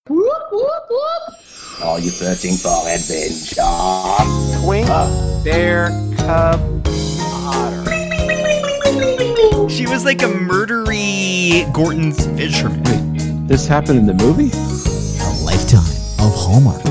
Whoop, whoop, whoop. Are you searching for adventure? Twink, bear, cub, otter. She was like a murdery Gorton's fisherman. Wait, this happened in the movie? A lifetime of Hallmark.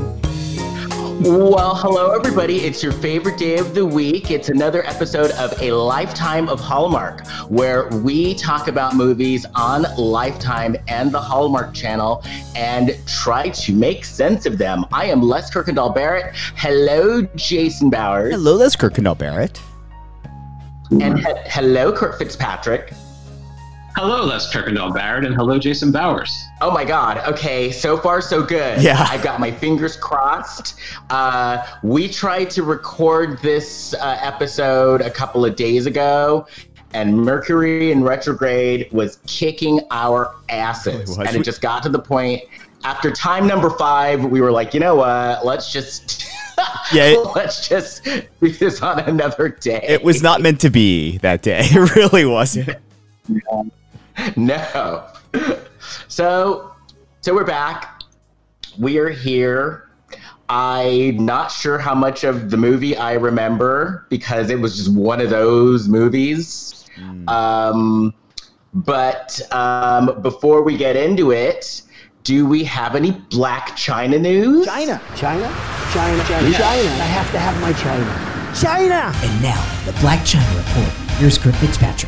Well, hello everybody. It's your favorite day of the week. It's another episode of A Lifetime of Hallmark, where we talk about movies on Lifetime and the Hallmark Channel and try to make sense of them. I am Les Kirkendall Barrett. Hello, Jason Bowers. Hello, Les Kirkendall Barrett. And hello, Kurt Fitzpatrick. Hello, Les Kirkendall Barrett, and hello, Jason Bowers. Oh my God. Okay, so far so good. Yeah. I've got my fingers crossed. We tried to record this episode a couple of days ago, and Mercury in retrograde was kicking our asses. And it just got to the point, after time number 5, we were like, you know what, let's just... let's just do this on another day. It was not meant to be that day. It really wasn't. No. So we're back. We are here. I'm not sure how much of the movie I remember because it was just one of those movies. But before we get into it, do we have any Blac Chyna news? China. I have to have my China. And now, the Blac Chyna Report. Here's Kurt Fitzpatrick.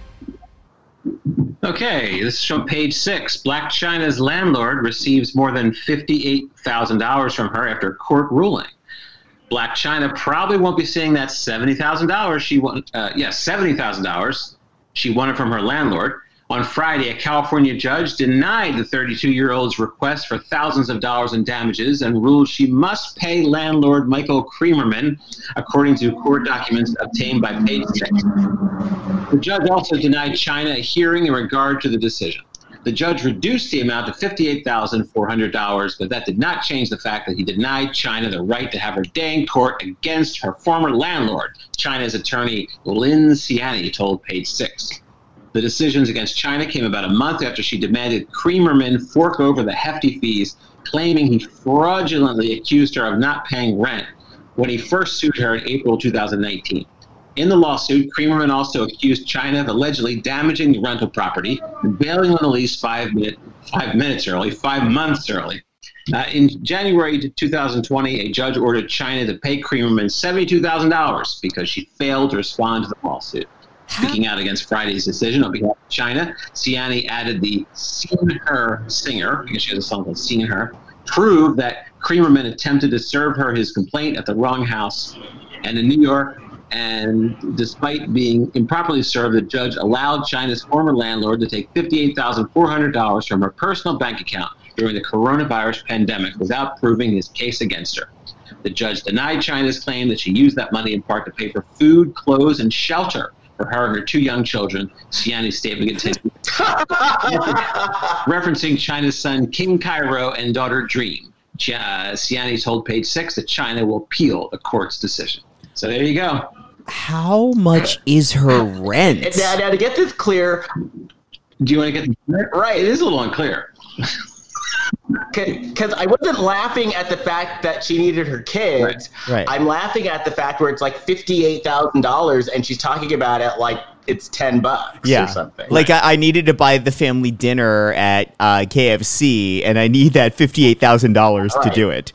Okay, this is from page 6. Blac Chyna's landlord receives more than $58,000 from her after a court ruling. Blac Chyna probably won't be seeing that $70,000 she won. $70,000 she wanted from her landlord. On Friday, a California judge denied the 32-year-old's request for thousands of dollars in damages and ruled she must pay landlord Michael Kremerman, according to court documents obtained by page 6. The judge also denied Chyna a hearing in regard to the decision. The judge reduced the amount to $58,400, but that did not change the fact that he denied Chyna the right to have her day in court against her former landlord. Chyna's attorney, Lynn Ciani, told page 6. The decisions against Chyna came about a month after she demanded Kremerman fork over the hefty fees, claiming he fraudulently accused her of not paying rent when he first sued her in April 2019. In the lawsuit, Kremerman also accused Chyna of allegedly damaging the rental property and bailing on the lease 5 months early. In January 2020, a judge ordered Chyna to pay Kremerman $72,000 because she failed to respond to the lawsuit. Speaking out against Friday's decision on behalf of Chyna, Ciani added the Seen Her singer, because she has a song called Seen Her, proved that Kremerman attempted to serve her his complaint at the wrong house. And in New York, and despite being improperly served, the judge allowed Chyna's former landlord to take $58,400 from her personal bank account during the coronavirus pandemic without proving his case against her. The judge denied Chyna's claim that she used that money in part to pay for food, clothes, and shelter for her and her 2 young children. Ciani statement continued, referencing Chyna's son King Cairo and daughter Dream. Ciani told page 6 that Chyna will appeal the court's decision. So there you go. How much is her rent? Now to get this clear, Do you want to get right? It is a little unclear. because I wasn't laughing at the fact that she needed her kids. Right. I'm laughing at the fact where it's like $58,000 and she's talking about it like it's $10 or something. Like I needed to buy the family dinner at KFC, and I need that $58,000 to do it.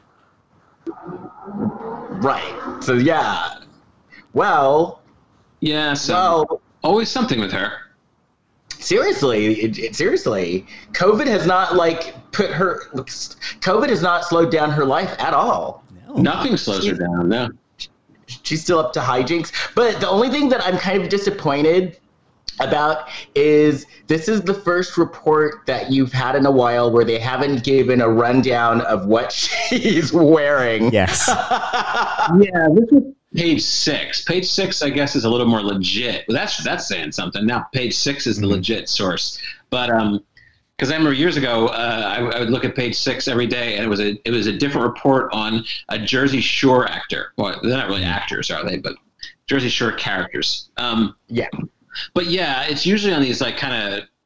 Right. So yeah. Well. Yeah. So always something with her. Seriously, seriously, COVID has not COVID has not slowed down her life at all. No. Nothing slows her down. No. She's still up to hijinks. But the only thing that I'm kind of disappointed about is this is the first report that you've had in a while where they haven't given a rundown of what she's wearing. Yes. Yeah, this is page 6. Page 6, I guess, is a little more legit. Well, that's saying something. Now, page 6 is the legit source. But because I remember years ago, I would look at page 6 every day, and it was a different report on a Jersey Shore actor. Well, they're not really actors, are they? But Jersey Shore characters. Yeah. But yeah, it's usually on these like kind of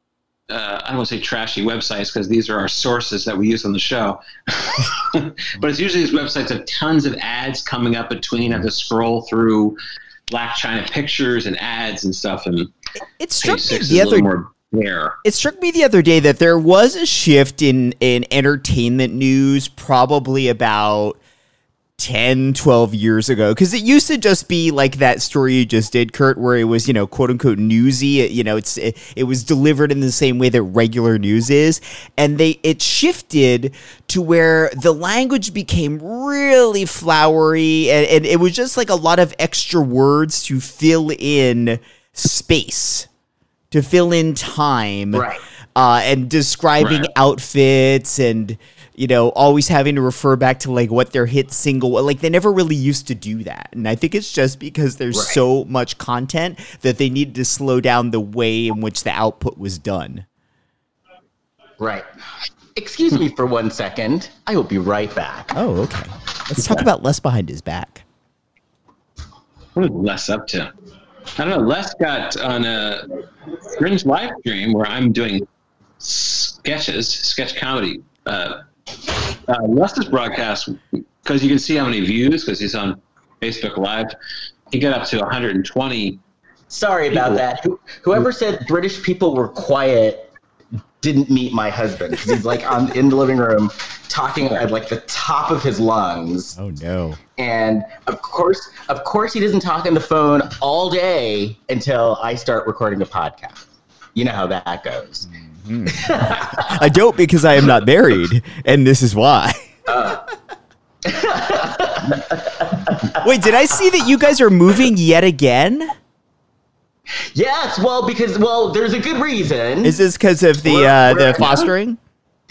I don't want to say trashy websites because these are our sources that we use on the show. But it's usually these websites have tons of ads coming up between. I have to scroll through Blac Chyna pictures and ads and stuff. And it struck me It struck me the other day that there was a shift in entertainment news probably about 10, 12 years ago. Because it used to just be like that story you just did, Kurt, where it was, quote unquote newsy. It was delivered in the same way that regular news is. And it shifted to where the language became really flowery. And it was just like a lot of extra words to fill in space, to fill in time. Right. And describing outfits and, always having to refer back to like what their hit single, like they never really used to do that. And I think it's just because there's so much content that they needed to slow down the way in which the output was done. Right. Excuse me for 1 second. I will be right back. Oh, okay. Let's talk about Les Behind His Back. What is Les up to? I don't know. Les got on a Fringe live stream where I'm doing sketch comedy. Les's broadcast, because you can see how many views, because he's on Facebook Live, he got up to 120. Sorry about that. Whoever said British people were quiet didn't meet my husband. He's like in the living room talking at like the top of his lungs. Oh no. And of course he doesn't talk on the phone all day until I start recording a podcast. You know how that goes. I don't, because I am not married, and this is why. Wait, did I see that you guys are moving yet again? Yes, because there's a good reason. Is this because of the fostering?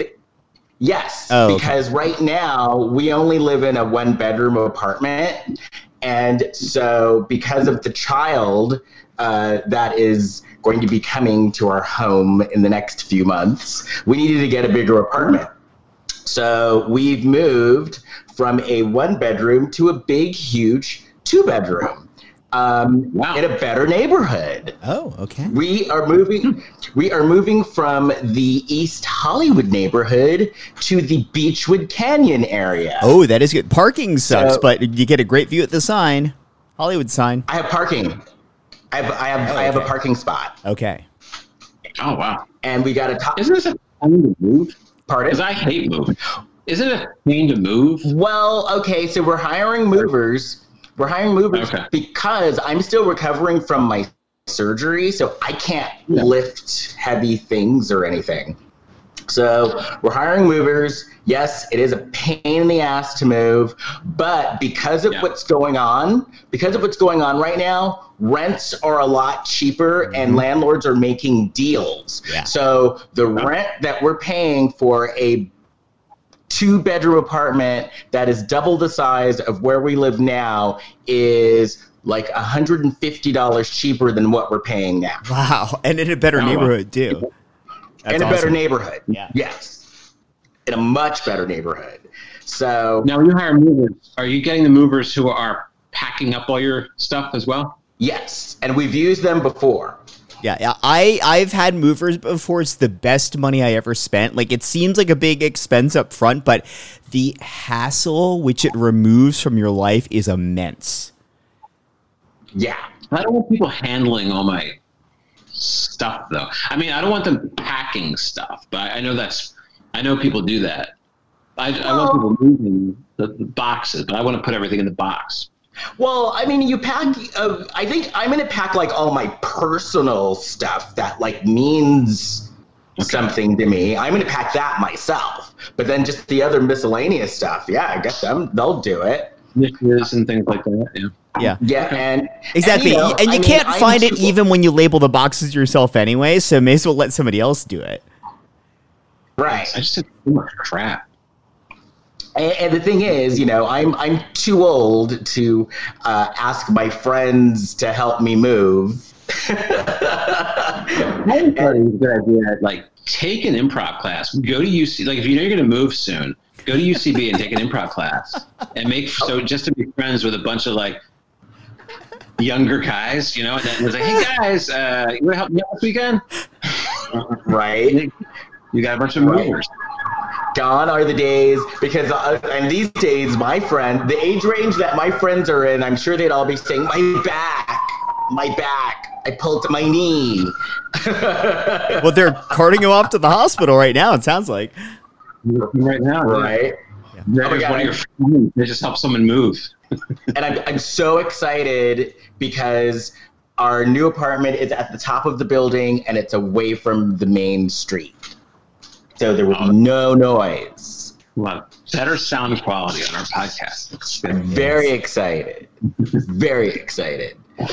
Yes, Oh, because right now we only live in a 1-bedroom apartment, and so because of the child that is going to be coming to our home in the next few months, we needed to get a bigger apartment. So we've moved from a 1-bedroom to a big, huge 2-bedroom. In a better neighborhood. Oh, okay. We are moving from the East Hollywood neighborhood to the Beechwood Canyon area. Oh, that is good. Parking sucks, but you get a great view at the sign, Hollywood sign. I have parking. I have a parking spot. Okay. Oh wow! And we got to. Isn't this a pain to move? Pardon? Because I hate moving. Isn't it a pain to move? Well, okay. So we're hiring movers. Because I'm still recovering from my surgery, so I can't lift heavy things or anything. So we're hiring movers. Yes, it is a pain in the ass to move, but because of what's going on right now, rents are a lot cheaper and landlords are making deals. Yeah. So the rent that we're paying for a 2-bedroom apartment that is double the size of where we live now is like $150 cheaper than what we're paying now. Wow. And in a better neighborhood too. That's awesome. Better neighborhood. Yeah. Yes. In a much better neighborhood. So now when you hire movers, are you getting the movers who are packing up all your stuff as well? Yes. And we've used them before. Yeah, I've had movers before. It's the best money I ever spent. Like, it seems like a big expense up front, but the hassle which it removes from your life is immense. Yeah. I don't want people handling all my stuff, though. I mean, I don't want them packing stuff, but I know people do that. I want people moving the boxes, but I want to put everything in the box. Well, I mean, you pack, I think I'm going to pack like all my personal stuff that like means something to me. I'm going to pack that myself, but then just the other miscellaneous stuff. Yeah, I guess they'll do it. Knickers and things like that. Yeah. Yeah. And exactly. And you can't find it even when you label the boxes yourself anyway. So may as well let somebody else do it. Right. I just have too much crap. And the thing is, I'm too old to ask my friends to help me move. I think a good idea. Like, take an improv class. Go to UC. Like, if you know you're going to move soon, go to UCB and take an improv class, and just to be friends with a bunch of like younger guys, and then it's like, hey guys, you want to help me out this weekend? Right? You got a bunch of movers. Gone are the days, because and these days, the age range that my friends are in, I'm sure they'd all be saying, my back, I pulled my knee. Well, they're carting you off to the hospital right now, it sounds like. Right now. Right? Yeah. Oh my God. They just help someone move. And I'm so excited because our new apartment is at the top of the building and it's away from the main street. So there was no noise. Better sound quality on our podcast. I'm very excited. Very excited.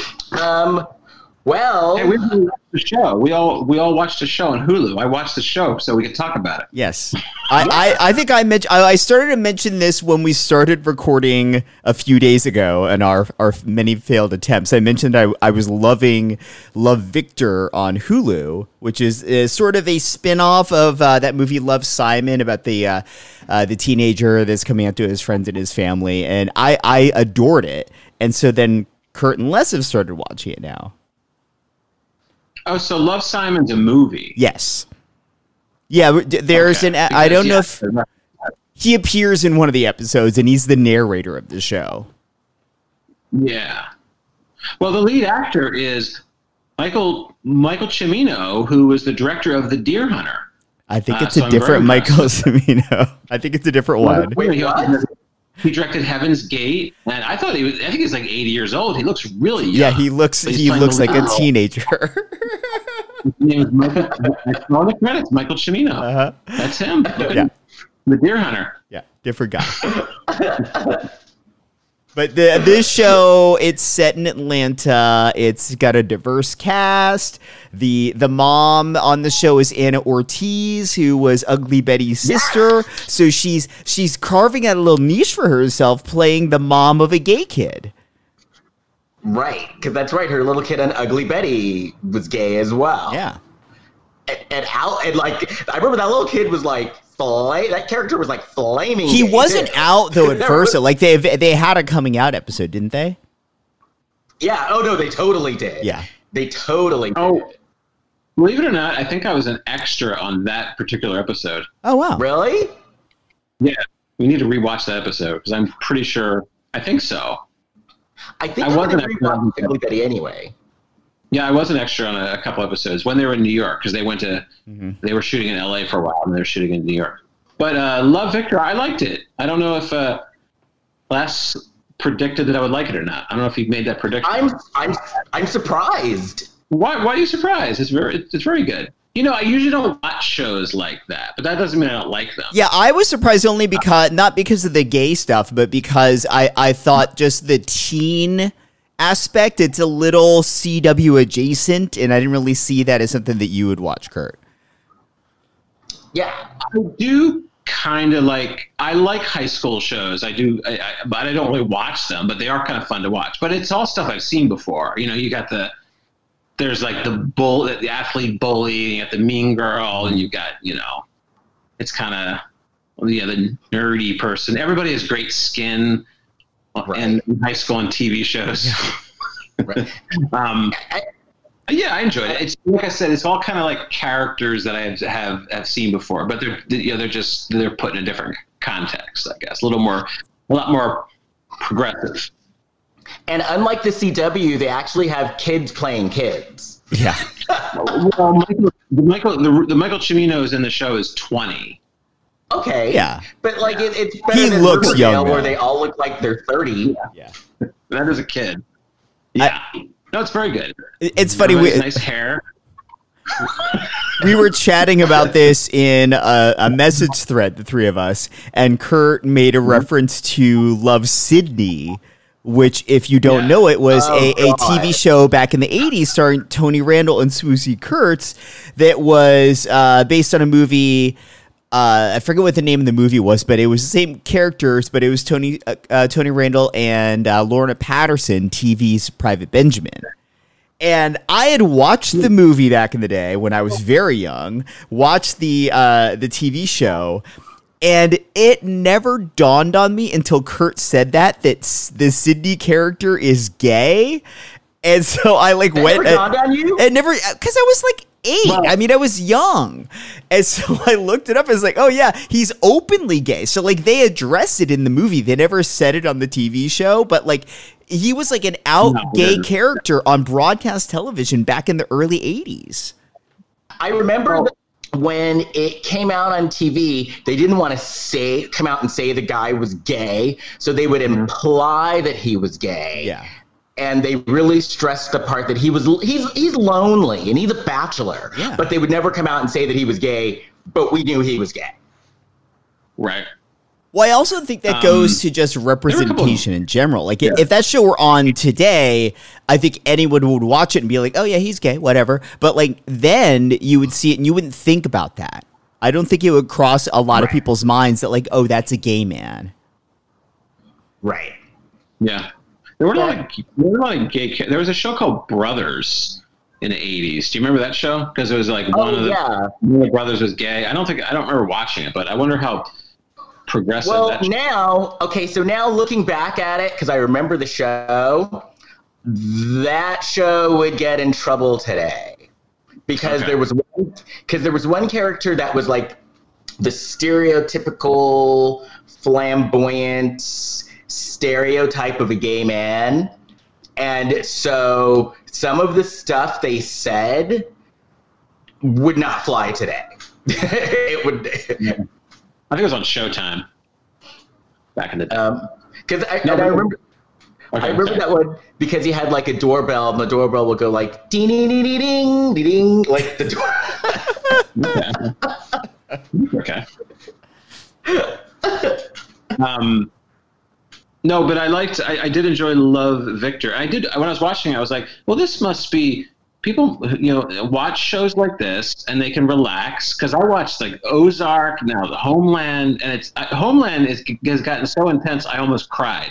Well, hey, we watched the show. We all watched the show on Hulu. I watched the show so we could talk about it. Yes, I think I mentioned. I started to mention this when we started recording a few days ago, and our many failed attempts. I mentioned I was loving Love Victor on Hulu, which is sort of a spin-off of that movie Love, Simon, about the teenager that's coming out to his friends and his family, and I adored it. And so then Kurt and Les have started watching it now. Oh, so Love, Simon's a movie. Yes. Yeah, there's I don't know if he appears in one of the episodes, and he's the narrator of the show. Yeah. Well, the lead actor is Michael Cimino, who was the director of The Deer Hunter. I think it's a different Michael Cimino. I think it's a different one. Wait, what? He directed Heaven's Gate, and I think he's like 80 years old. He looks really young. Yeah, he looks like a teenager. His name is Michael. On the credits, Michael Cimino. Uh-huh. That's him. Yeah. The Deer Hunter. Yeah, different guy. But this show, it's set in Atlanta. It's got a diverse cast. The mom on the show is Anna Ortiz, who was Ugly Betty's sister. Yeah. So she's carving out a little niche for herself, playing the mom of a gay kid. Right, because that's right. Her little kid on Ugly Betty was gay as well. Yeah. And I remember that little kid was like, that character was like flaming. He wasn't out though at first. Like they had a coming out episode, didn't they? Yeah. Oh no, they totally did. Yeah. They totally did. Oh, believe it or not, I think I was an extra on that particular episode. Oh wow. Really? Yeah. We need to rewatch that episode because I'm pretty sure. I think so. I think I wasn't extra on Ugly Betty anyway. Yeah, I was an extra on a couple episodes when they were in New York because they went to they were shooting in LA for a while and they were shooting in New York. But Love Victor, I liked it. I don't know if Les predicted that I would like it or not. I don't know if he made that prediction. I'm surprised. Why are you surprised? It's very good. You know, I usually don't watch shows like that, but that doesn't mean I don't like them. Yeah, I was surprised only because not because of the gay stuff, but because I thought just the teen aspect, it's a little CW adjacent, and I didn't really see that as something that you would watch, Kurt. Yeah, I do kind of like. I like high school shows. I do, but I don't really watch them. But they are kind of fun to watch. But it's all stuff I've seen before. You know, you got there's like the athlete bully, and you got the mean girl, and you got it's kind of the nerdy person. Everybody has great skin. Right. And in high school and TV shows. Right. I enjoyed it. It's like I said, it's all kind of like characters that I have seen before, but they're put in a different context, I guess. A lot more progressive. And unlike the CW, they actually have kids playing kids. Yeah. Well, the Michael Cimino in the show is 20. Okay. Yeah. But like it's better he than looks Riverdale, young, where they all look like they're 30. Yeah. That is a kid. Yeah. No, it's very good. It's funny. Nice hair. We were chatting about this in a message thread, the three of us, and Kurt made a reference to Love, Sidney, which, if you don't know it, was a TV show back in the 80s starring Tony Randall and Swoosie Kurtz that was based on a movie. I forget what the name of the movie was, but it was the same characters, but it was Tony Randall and Lorna Patterson, TV's Private Benjamin. And I had watched the movie back in the day when I was very young, watched the TV show, and it never dawned on me until Kurt said that the Sidney character is gay. And so I went. Never dawned on you? It never, because I was like 8. I mean, I was young. And so I looked it up. I was like, oh, yeah, he's openly gay. So, like, they addressed it in the movie. They never said it on the TV show. But, like, he was, like, an out gay character on broadcast television back in the early 80s. I remember when it came out on TV, they didn't want to come out and say the guy was gay. So they would imply that he was gay. Yeah. And they really stressed the part that he's lonely and he's a bachelor. Yeah. But they would never come out and say that he was gay, but we knew he was gay. Right. Well, I also think that goes to just representation in general. Like, if that show were on today, I think anyone would watch it and be like, oh, yeah, he's gay, whatever. But, like, then you would see it and you wouldn't think about that. I don't think it would cross a lot of people's minds that, like, oh, that's a gay man. Right. Yeah. There were a lot of gay. There was a show called Brothers in the 80s. Do you remember that show? Because it was like one of the brothers was gay. I don't remember watching it, but I wonder how progressive that so now looking back at it, because I remember the show, that show would get in trouble today. Because there was one character that was like the stereotypical flamboyant stereotype of a gay man, and so some of the stuff they said would not fly today. It would. I think it was on Showtime back in the day. Because I remember that one because he had like a doorbell, and the doorbell would go like ding ding ding ding ding ding, like the door. Okay. No, but I did enjoy Love, Victor. When I was watching it, I was like, well, this must be people, watch shows like this and they can relax. Because I watched like Ozark, now the Homeland, and Homeland has gotten so intense, I almost cried.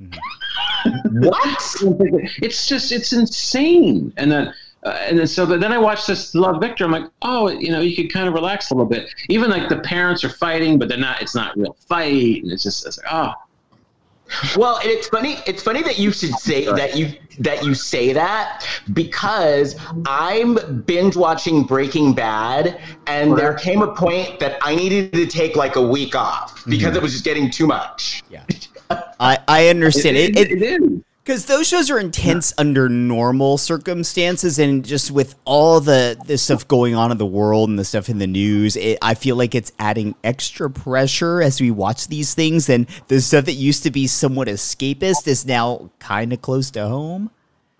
What? It's insane. And then but then I watched this Love, Victor. I'm like, oh, you could kind of relax a little bit. Even like the parents are fighting, but it's not a real fight, and it's like, oh. Well, it's funny. It's funny that you should say that you say that, because I'm binge watching Breaking Bad, and there came a point that I needed to take like a week off because it was just getting too much. Yeah, I understand it. It is. Because those shows are intense under normal circumstances, and just with all the stuff going on in the world and the stuff in the news, I feel like it's adding extra pressure as we watch these things, and the stuff that used to be somewhat escapist is now kind of close to home.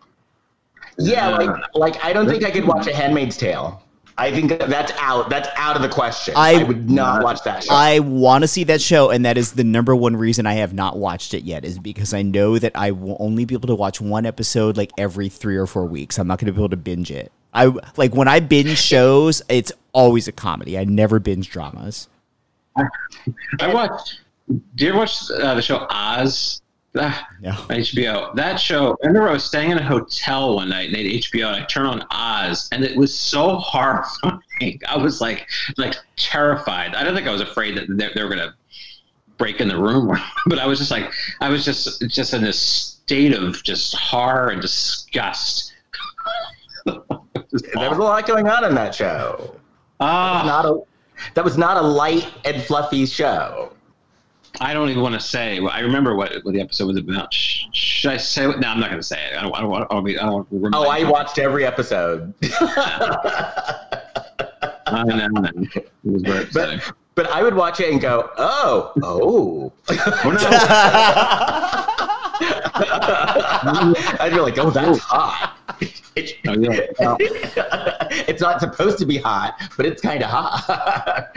Yeah, like I don't think I could watch A Handmaid's Tale. I think that's out. That's out of the question. I would not watch that show. I want to see that show, and that is the number one reason I have not watched it yet, is because I know that I will only be able to watch one episode like every 3 or 4 weeks. I'm not going to be able to binge it. When I binge shows, it's always a comedy. I never binge dramas. Do you ever watch the show Oz? No. HBO. That show, I remember I was staying in a hotel one night and they had HBO, and I turned on Oz, and it was so horrifying. I was like terrified. I don't think I was afraid that they were going to break in the room, but I was just in this state of just horror and disgust. There was a lot going on in that show. That was not a light and fluffy show. I don't even want to say. I remember what the episode was about. Should I say it? No, I'm not going to say it. I don't want to remember. Oh, I watched every episode. I know. It was very upsetting. But I would watch it and go, oh. I'd be like, oh, that's hot. It's not supposed to be hot, but it's kind of hot.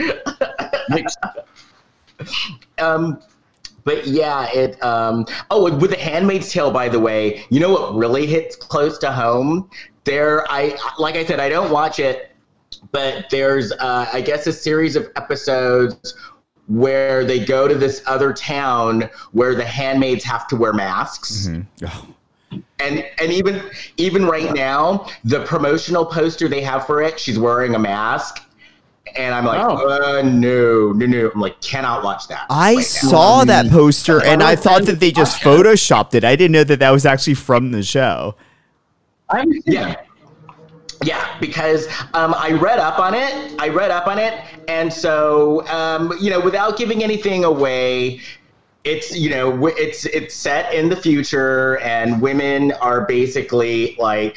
But yeah, with The Handmaid's Tale, by the way, you know what really hits close to home? Like I said, I don't watch it, but there's, I guess, a series of episodes where they go to this other town where the handmaids have to wear masks. Mm-hmm. Oh. And even right now, the promotional poster they have for it, she's wearing a mask. And I'm like, no. I'm like, cannot watch that. I saw that poster, and I thought that they just photoshopped it. I didn't know that was actually from the show. Yeah. Yeah, because I read up on it. And so, without giving anything away, it's, it's set in the future, and women are basically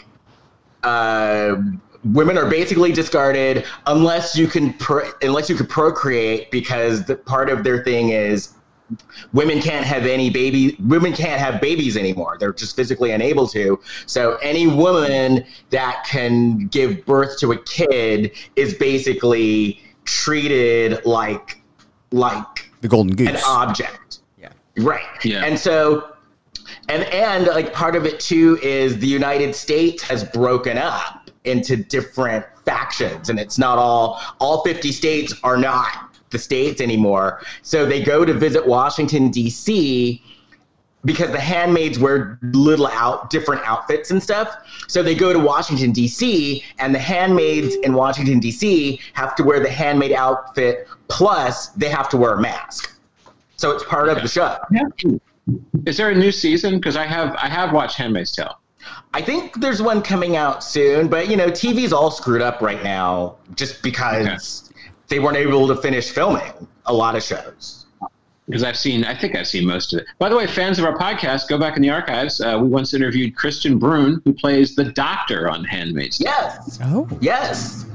discarded unless you can procreate, because part of their thing is women can't have babies anymore. They're just physically unable to. So any woman that can give birth to a kid is basically treated like the golden goose, an object. Yeah. Right. Yeah. And so and part of it too is the United States has broken up into different factions, and it's not all 50 states are not the states anymore. So they go to visit Washington, D.C., because the handmaids wear different outfits and stuff. So they go to Washington, D.C., and the handmaids in Washington, D.C. have to wear the handmaid outfit, plus they have to wear a mask. So it's part of the show. Yeah. Is there a new season? Because I have watched Handmaid's Tale. I think there's one coming out soon, but TV's all screwed up right now just because they weren't able to finish filming a lot of shows. Because I think I've seen most of it. By the way, fans of our podcast, go back in the archives. We once interviewed Christian Brun, who plays the doctor on Handmaid's Tale. Yes. Oh. Yes.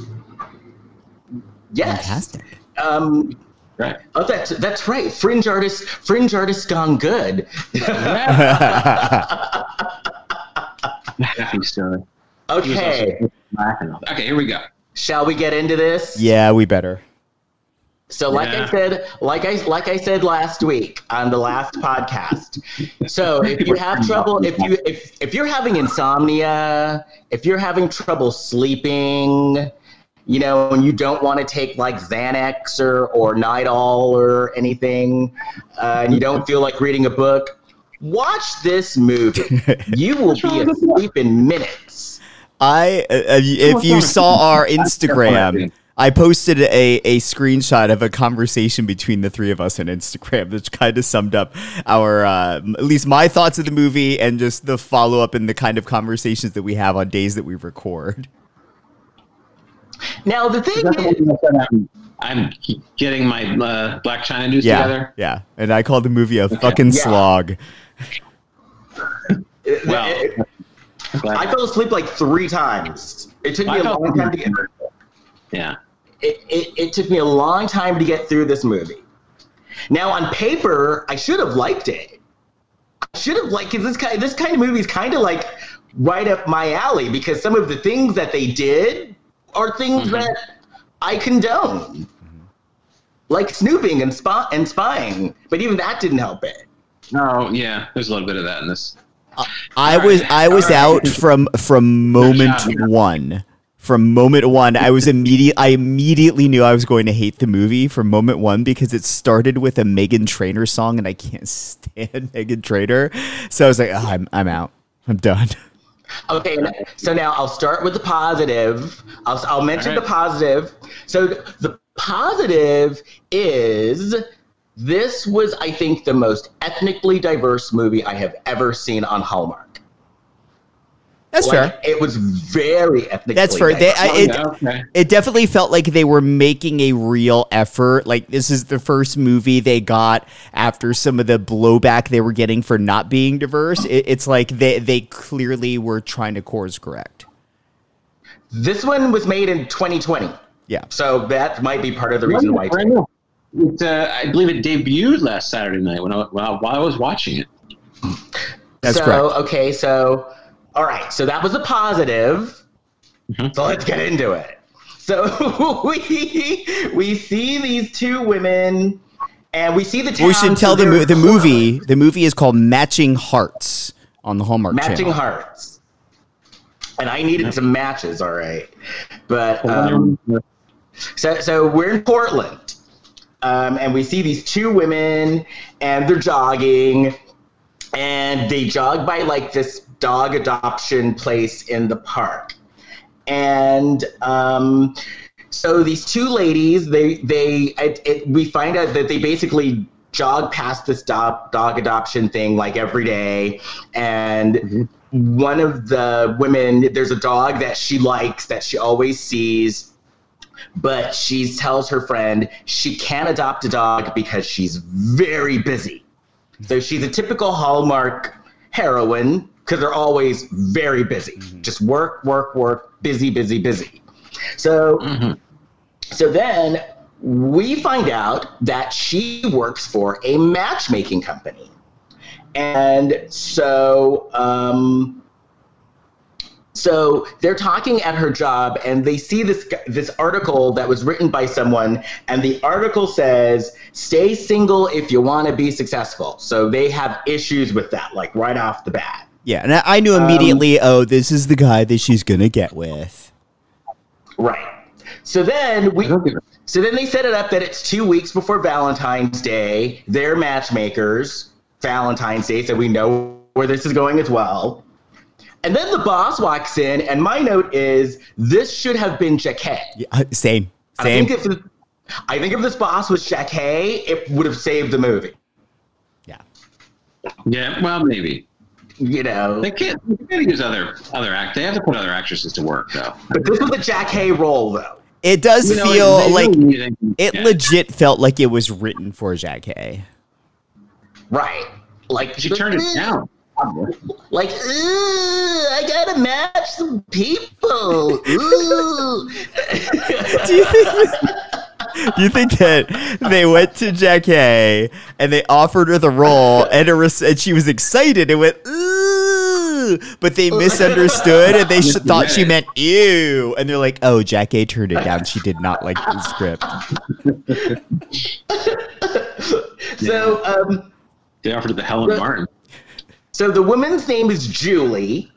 Fantastic. Right. Oh, that's right. Fringe artist gone good. Happy story. Okay. Okay, here we go. Shall we get into this? Yeah, we better. So like I said last week on the last podcast. So if you have trouble, if you're having insomnia, if you're having trouble sleeping, and you don't want to take like Xanax or Nidal or anything, and you don't feel like reading a book, watch this movie. You will be asleep in minutes. If you saw our Instagram, I posted a screenshot of a conversation between the three of us on Instagram, which kind of summed up our, at least my thoughts of the movie and just the follow-up and the kind of conversations that we have on days that we record. Now, the thing is... I'm getting my Black China news together. Yeah, and I called the movie a fucking slog. Well... I fell asleep like 3 times. It took me a long time to get through. Yeah. It took me a long time to get through this movie. Now, on paper, I should have liked it. Because this kind of movie is kind of like right up my alley, because some of the things that they did are things that I condone. Like snooping and spying. But even that didn't help it. Oh, yeah. There's a little bit of that in this. I was out from moment one. From moment one, I immediately knew I was going to hate the movie from moment one, because it started with a Meghan Trainor song, and I can't stand Meghan Trainor. So I was like, I'm out. I'm done. Okay, so now I'll start with the positive. I'll mention the positive. So the positive is... this was, I think, the most ethnically diverse movie I have ever seen on Hallmark. That's fair. It was very ethnically That's fair. diverse. It definitely felt like they were making a real effort. Like, this is the first movie they got after some of the blowback they were getting for not being diverse. It's like they clearly were trying to course correct. This one was made in 2020. Yeah. So that might be part of the reason why. I believe it debuted last Saturday night while I was watching it. That's correct. Okay, so all right, so that was a positive. So let's get into it. So we see these 2 women, and we see the town. We should tell the movie. The movie is called Matching Hearts on the Hallmark Channel. Matching Hearts. And I needed some matches, all right. But so we're in Portland. And we see these 2 women, and they're jogging, and they jog by like this dog adoption place in the park. And so these 2 ladies, we find out that they basically jog past this dog adoption thing like every day, and one of the women, there's a dog that she likes that she always sees, but she tells her friend she can't adopt a dog because she's very busy. So she's a typical Hallmark heroine because they're always very busy. Just work, work, work, busy, busy, busy. So, so then we find out that she works for a matchmaking company. And so, so they're talking at her job, and they see this article that was written by someone, and the article says, "Stay single if you want to be successful." So they have issues with that, like right off the bat. Yeah, and I knew immediately, this is the guy that she's gonna get with. Right. So then they set it up that it's 2 weeks before Valentine's Day. They're matchmakers. Valentine's Day, so we know where this is going as well. And then the boss walks in, and my note is, this should have been Jacquet. Yeah, same. I think if this boss was Jacquet, it would have saved the movie. Yeah. Yeah, well, maybe. You know. They can't use other actors. They have to put other actresses to work, though. But this was a Jacquet role, though. It does feel like it yeah. legit felt like it was written for Jacquet. Right. Like she turned it down. Like, I gotta match some people. Do you think that they went to Jacquet and they offered her the role and she was excited and went, ooh, but they misunderstood and they thought she meant ew. And they're like, oh, Jacquet turned it down. She did not like the script. So, they offered it to Helen Martin. So the woman's name is Julie,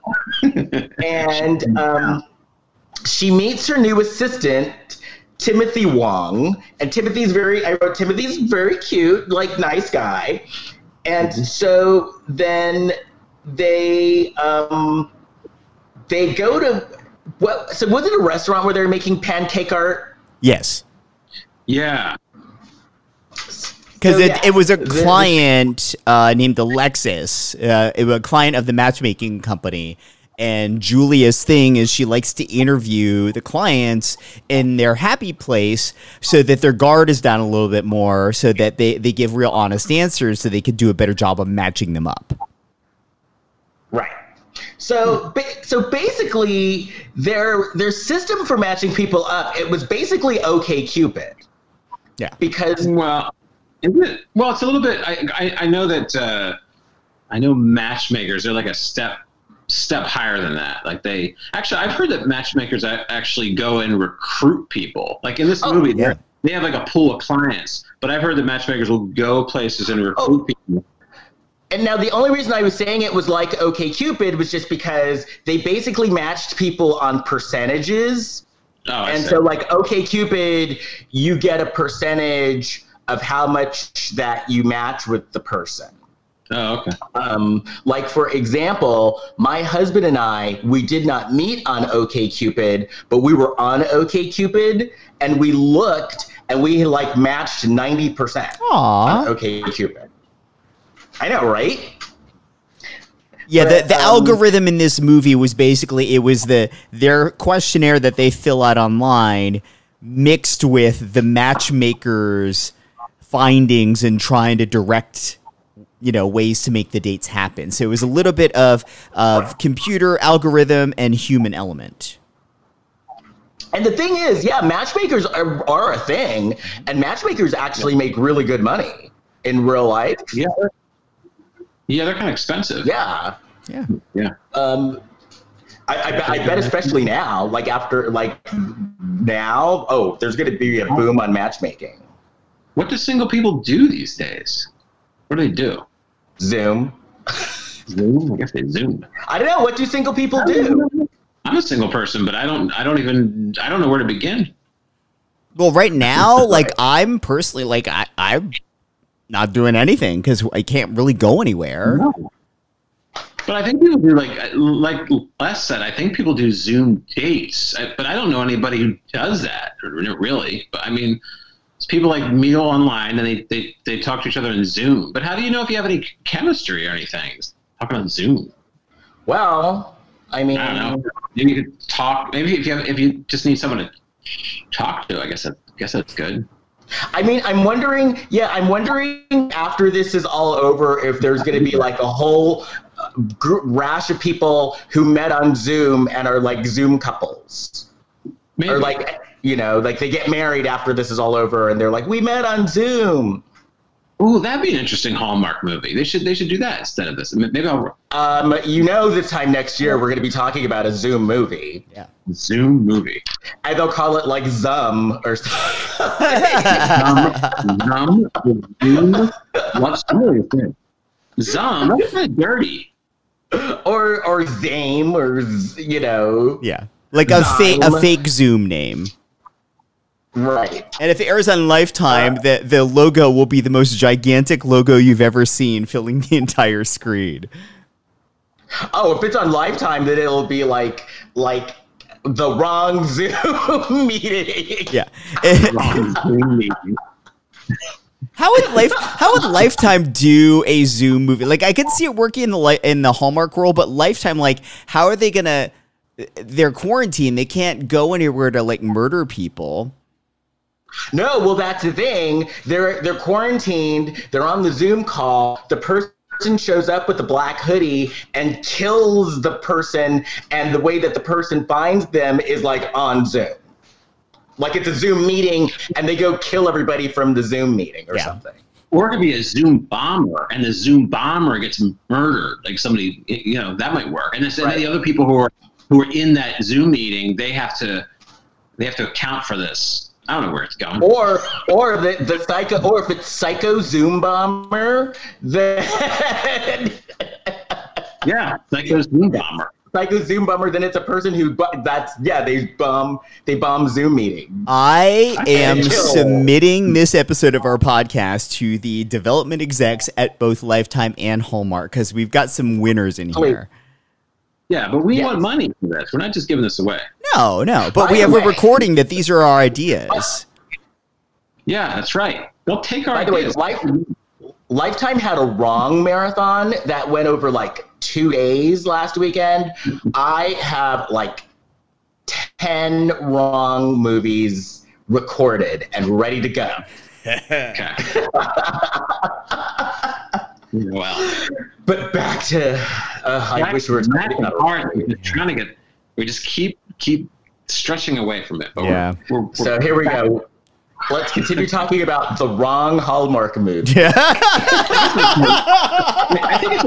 and she meets her new assistant, Timothy Wong, and Timothy's very cute, like nice guy, and so then they go to So was it a restaurant where they were making pancake art? Yes. Yeah. Because it was a client named Alexis, it was a client of the matchmaking company. And Julia's thing is she likes to interview the clients in their happy place so that their guard is down a little bit more, so that they give real honest answers so they could do a better job of matching them up. Right. So basically, their system for matching people up, it was basically OkCupid. Yeah. Because it's a little bit. I know that I know matchmakers. They're like a step higher than that. Like I've heard that matchmakers actually go and recruit people. Like in this movie, they have like a pool of clients. But I've heard that matchmakers will go places and recruit people. And now the only reason I was saying it was like OkCupid was just because they basically matched people on percentages. So like OkCupid, you get a percentage of how much that you match with the person. Oh, okay. Like for example, my husband and I, we did not meet on OkCupid, but we were on OkCupid and we looked and we like matched 90% on OkCupid. I know, right? Yeah, but, the algorithm in this movie was basically, it was their questionnaire that they fill out online mixed with the matchmakers' findings and trying to direct, ways to make the dates happen. So it was a little bit of computer algorithm and human element. And the thing is, matchmakers are a thing, and matchmakers actually make really good money in real life. Yeah. Yeah, they're kind of expensive. Yeah. Yeah. Yeah. I bet especially now, like after, like now, there's going to be a boom on matchmaking. What do single people do these days? What do they do? Zoom. Zoom? I guess they Zoom. I don't know. What do single people do? I'm a single person, but I don't know where to begin. Well, right now, like I'm personally, like I'm not doing anything because I can't really go anywhere. No. But I think people do like Les said. I think people do Zoom dates, but I don't know anybody who does that really. But I mean, it's people like meet online and they talk to each other in Zoom. But how do you know if you have any chemistry or anything? Talking on Zoom. Well, I mean, I don't know. Maybe you could talk. Maybe if you just need someone to talk to, I guess that's good. I mean, I'm wondering after this is all over if there's going to be like a whole rash of people who met on Zoom and are like Zoom couples. Maybe. Or like, like they get married after this is all over and they're like, we met on Zoom. Ooh, that'd be an interesting Hallmark movie. They should do that instead of this. Maybe I'll. This time next year we're going to be talking about a Zoom movie. Yeah. Zoom movie. And they'll call it like Zum or something. Zoom. What's the thing? Zum. That's kind of dirty. Or Zame or Yeah. Like a fake Zoom name. Right. And if it airs on Lifetime, the logo will be the most gigantic logo you've ever seen, filling the entire screen. Oh, if it's on Lifetime, then it'll be like the wrong Zoom meeting. Yeah. How would Lifetime do a Zoom movie? Like, I could see it working in the Hallmark world, but Lifetime, like, how are they gonna? They're quarantined. They can't go anywhere to like murder people. No, well, that's the thing. They're quarantined. They're on the Zoom call. The person shows up with the black hoodie and kills the person, and the way that the person finds them is like on Zoom. Like it's a Zoom meeting, and they go kill everybody from the Zoom meeting or something. Or it could be a Zoom bomber, and the Zoom bomber gets murdered. Like somebody, that might work. And then the other people who are in that Zoom meeting, they have to account for this. I don't know where it's going. Or the psycho, or if it's Psycho Zoom Bomber, then Psycho Zoom Bomber. Psycho Zoom Bomber, then it's a person who they bomb Zoom meetings. I am submitting this episode of our podcast to the development execs at both Lifetime and Hallmark because we've got some winners in here. Yeah, but we want money for this. We're not just giving this away. No, but we have a recording that these are our ideas. Yeah, that's right. They'll take our ideas. By the way, Lifetime had a wrong marathon that went over like 2 days last weekend. I have like 10 wrong movies recorded and ready to go. Okay. Well, but back to I wish we were talking about hard. We just keep stretching away from it. But so here we go. Let's continue talking about the wrong Hallmark movie. Yeah. I think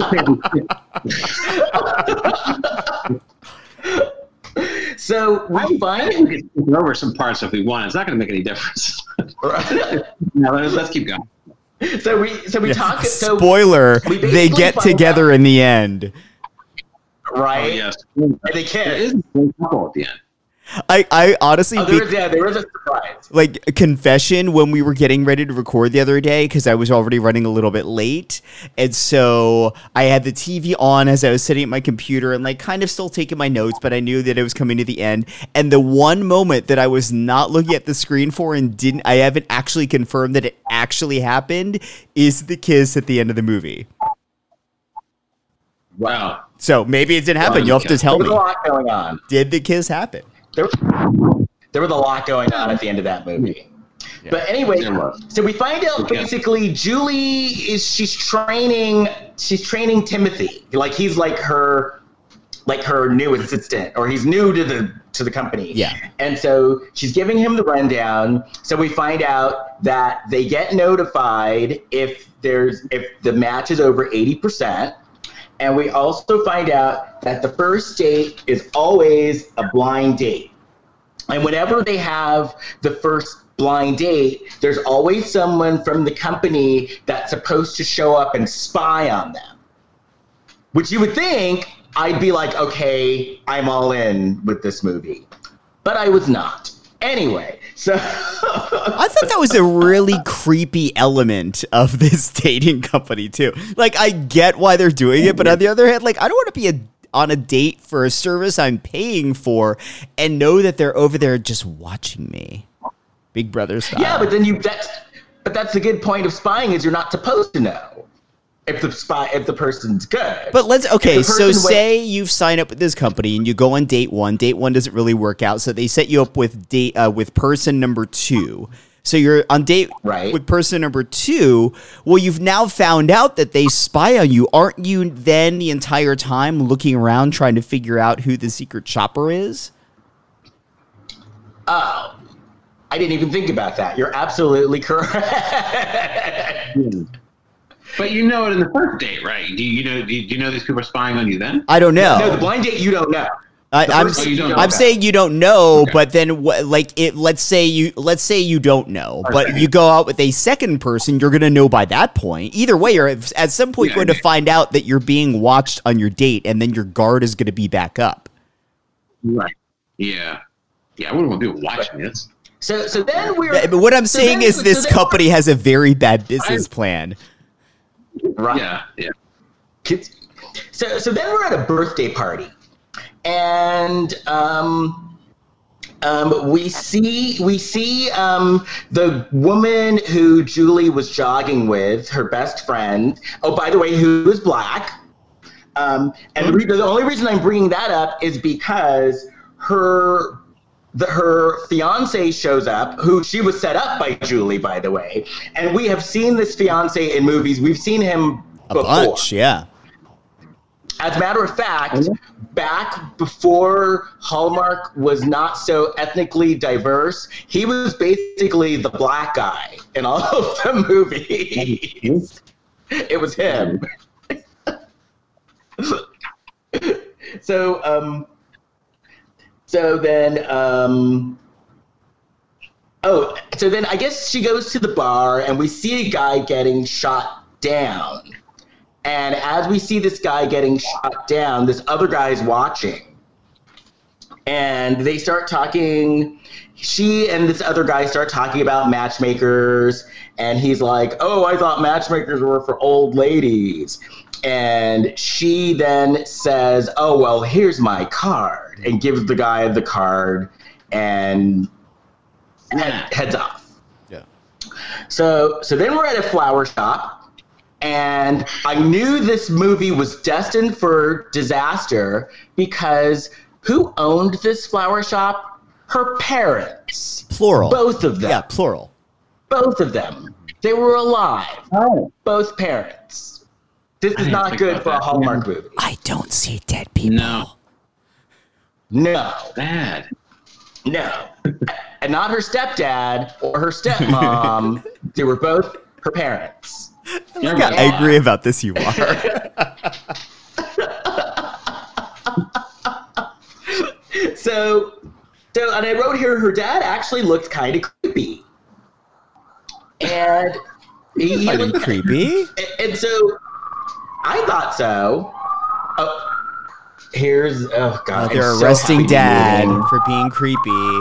it's okay. So we find we can skip over some parts if we want. It's not going to make any difference. Now let's keep going. So we talk. Spoiler: they get together in the end, right? Oh, yes, and they kiss. There is a couple at the end. I honestly there was a surprise. Like confession when we were getting ready to record the other day because I was already running a little bit late, and so I had the TV on as I was sitting at my computer and like kind of still taking my notes, but I knew that it was coming to the end. And the one moment that I was not looking at the screen for and I haven't actually confirmed that it actually happened is the kiss at the end of the movie. Wow. So maybe it didn't happen. You'll have to tell me. There was a lot going on. Did the kiss happen? There was a lot going on at the end of that movie. Yeah. But anyway, so we find out basically Julie she's training Timothy. Like he's like her new assistant, or he's new to the company. Yeah. And so she's giving him the rundown. So we find out that they get notified if the match is over 80%. And we also find out that the first date is always a blind date. And whenever they have the first blind date, there's always someone from the company that's supposed to show up and spy on them. Which you would think I'd be like, okay, I'm all in with this movie. But I was not. Anyway, so I thought that was a really creepy element of this dating company too. Like, I get why they're doing it, but on the other hand, like, I don't want to be on a date for a service I'm paying for and know that they're over there just watching me. Big Brother style. Yeah, but then that's the good point of spying is you're not supposed to know. if the person's good. But so person say you've signed up with this company and you go on date one. Date one doesn't really work out, so they set you up with with person number 2. So you're on date with person number 2. Well, you've now found out that they spy on you. Aren't you then the entire time looking around trying to figure out who the secret shopper is? Oh, I didn't even think about that. You're absolutely correct. But you know it in the first date, right? Do you know these people are spying on you then? I don't know. No, the blind date you don't know. I'm saying you don't know, okay. But then let's say you don't know, but you go out with a second person, you're going to know by that point. Either way, you're at some point going to find out that you're being watched on your date, and then your guard is going to be back up. Right. Yeah. Yeah, I wouldn't want people watching this. So then But what I'm saying is this company has a very bad business plan. Right. Yeah. So then we're at a birthday party. And we see the woman who Julie was jogging with, her best friend. Oh, by the way, who is black. And the only reason I'm bringing that up is because her fiance shows up, who she was set up by Julie, by the way. And we have seen this fiance in movies. We've seen him before. A bunch, yeah. As a matter of fact, back before Hallmark was not so ethnically diverse, he was basically the black guy in all of the movies. It was him. So then I guess she goes to the bar and we see a guy getting shot down. And as we see this guy getting shot down, this other guy's watching. And they start talking. She and this other guy start talking about matchmakers. And he's like, oh, I thought matchmakers were for old ladies. And she then says, oh, well, here's my card. And gives the guy the card and heads off. Yeah. So then we're at a flower shop. And I knew this movie was destined for disaster because who owned this flower shop? Her parents. Plural. Both of them. Yeah, plural. Both of them. They were alive. Oh. Both parents. This is not good for a Hallmark movie. I don't see dead people. No. Bad. No. And not her stepdad or her stepmom. They were both her parents. Look how angry about this you are. So, and I wrote here, her dad actually looked kind of creepy. And he looked creepy? And so, I thought so. Oh, God. They're arresting Dad for being creepy.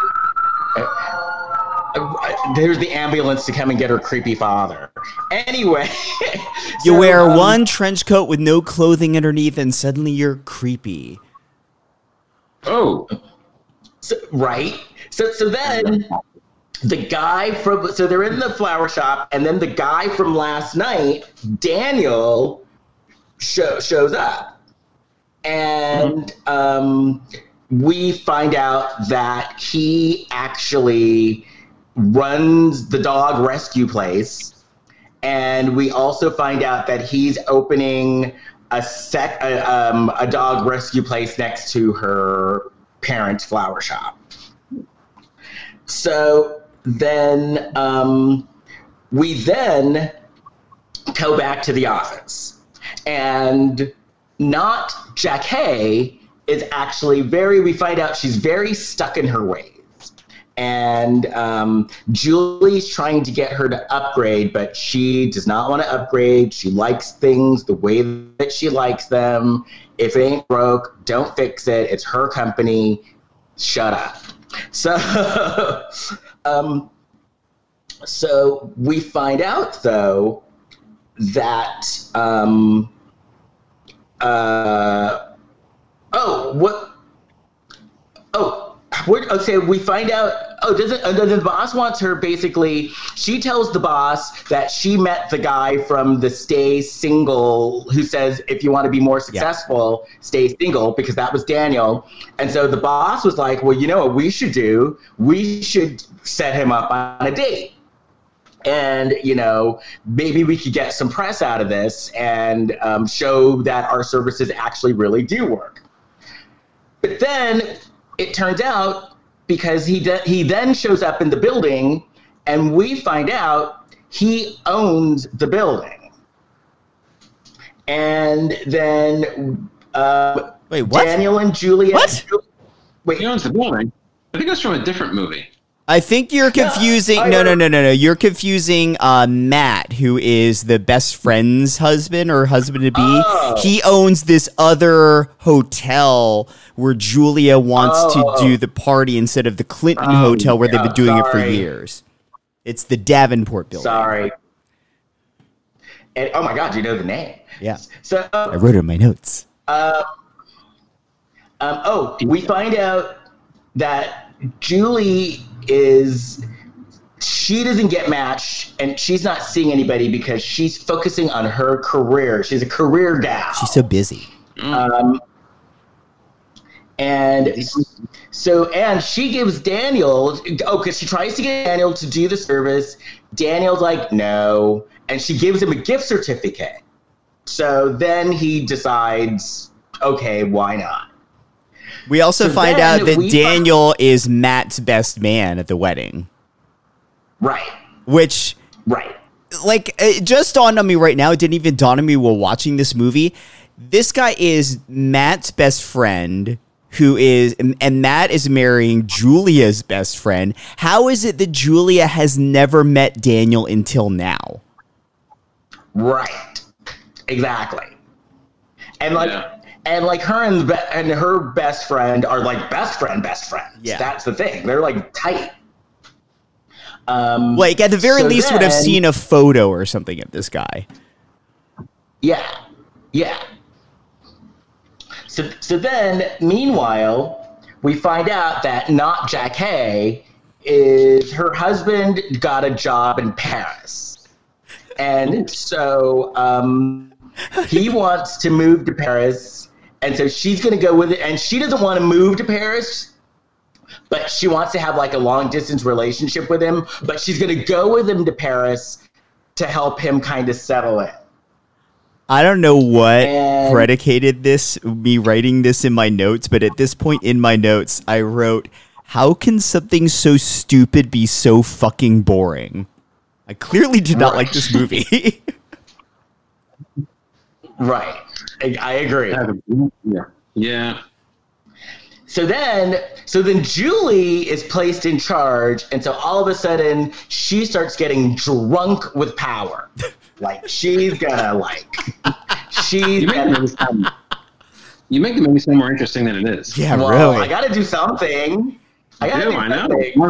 There's the ambulance to come and get her creepy father. Anyway. You wear one trench coat with no clothing underneath and suddenly you're creepy. Oh. Right. So then the guy so they're in the flower shop and then the guy from last night, Daniel, shows up. And we find out that he actually runs the dog rescue place, and we also find out that he's opening a dog rescue place next to her parents' flower shop. So then we then go back to the office, and not Jackie is actually we find out she's very stuck in her ways. And Julie's trying to get her to upgrade, but she does not want to upgrade. She likes things the way that she likes them. If it ain't broke, don't fix it. It's her company. Shut up. So we find out, though, that we find out The boss wants her basically. She tells the boss that she met the guy from the Stay Single who says, if you want to be more successful, stay single, because that was Daniel. And so the boss was like, well, you know what we should do? We should set him up on a date. And, you know, maybe we could get some press out of this and show that our services actually really do work. But then it turns out, because he then shows up in the building, and we find out he owns the building. And then wait, what? Daniel and Julia. What? Wait, He owns the building. I think it was from a different movie. I think you're confusing. No. You're confusing Matt, who is the best friend's husband or husband to be. Oh. He owns this other hotel where Julia wants to do the party instead of the Clinton Hotel where they've been doing it for years. It's the Davenport building. Sorry. And oh my God, you know the name. Yeah. So I wrote it in my notes. we find out that Julie she doesn't get matched, and she's not seeing anybody because she's focusing on her career. She's a career gal. She's so busy. And she gives Daniel, because she tries to get Daniel to do the service. Daniel's like, no. And she gives him a gift certificate. So then he decides, okay, why not? We also find out that Daniel is Matt's best man at the wedding. Right. Which, like, it just dawned on me right now. It didn't even dawn on me while watching this movie. This guy is Matt's best friend, and Matt is marrying Julia's best friend. How is it that Julia has never met Daniel until now? Right. Exactly. And like her and her best friend are like best friends. Yeah. That's the thing. They're like tight. Like at the very least would have seen a photo or something of this guy. Yeah. So then, meanwhile, we find out that not Jack Hay is her husband got a job in Paris. And so he wants to move to Paris. And so she's going to go with it. And she doesn't want to move to Paris, but she wants to have like a long distance relationship with him. But she's going to go with him to Paris to help him kind of settle in. I don't know what predicated me writing this in my notes, but at this point in my notes, I wrote, how can something so stupid be so fucking boring? I clearly did not like this movie. Right. I agree. Yeah. So then Julie is placed in charge, and so all of a sudden she starts getting drunk with power. Like she's gonna You make the movie sound more interesting than it is. Yeah, really. I gotta do something. I know.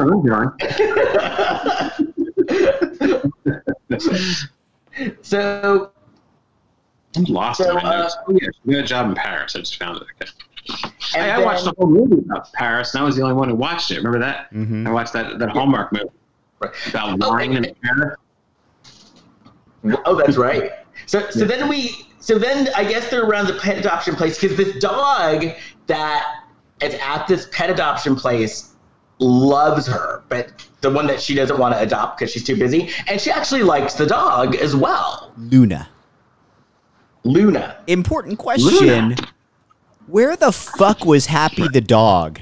So I'm lost in my notes. Oh, yeah, she got a job in Paris. I just found it. Okay. And I watched the whole movie about Paris, and I was the only one who watched it. Remember that? Mm-hmm. I watched that Hallmark movie about wine in Paris. Oh, that's right. So then I guess they're around the pet adoption place because this dog that is at this pet adoption place loves her, but the one that she doesn't want to adopt because she's too busy, and she actually likes the dog as well. Luna. Important question. Luna. Where the fuck was Happy the dog?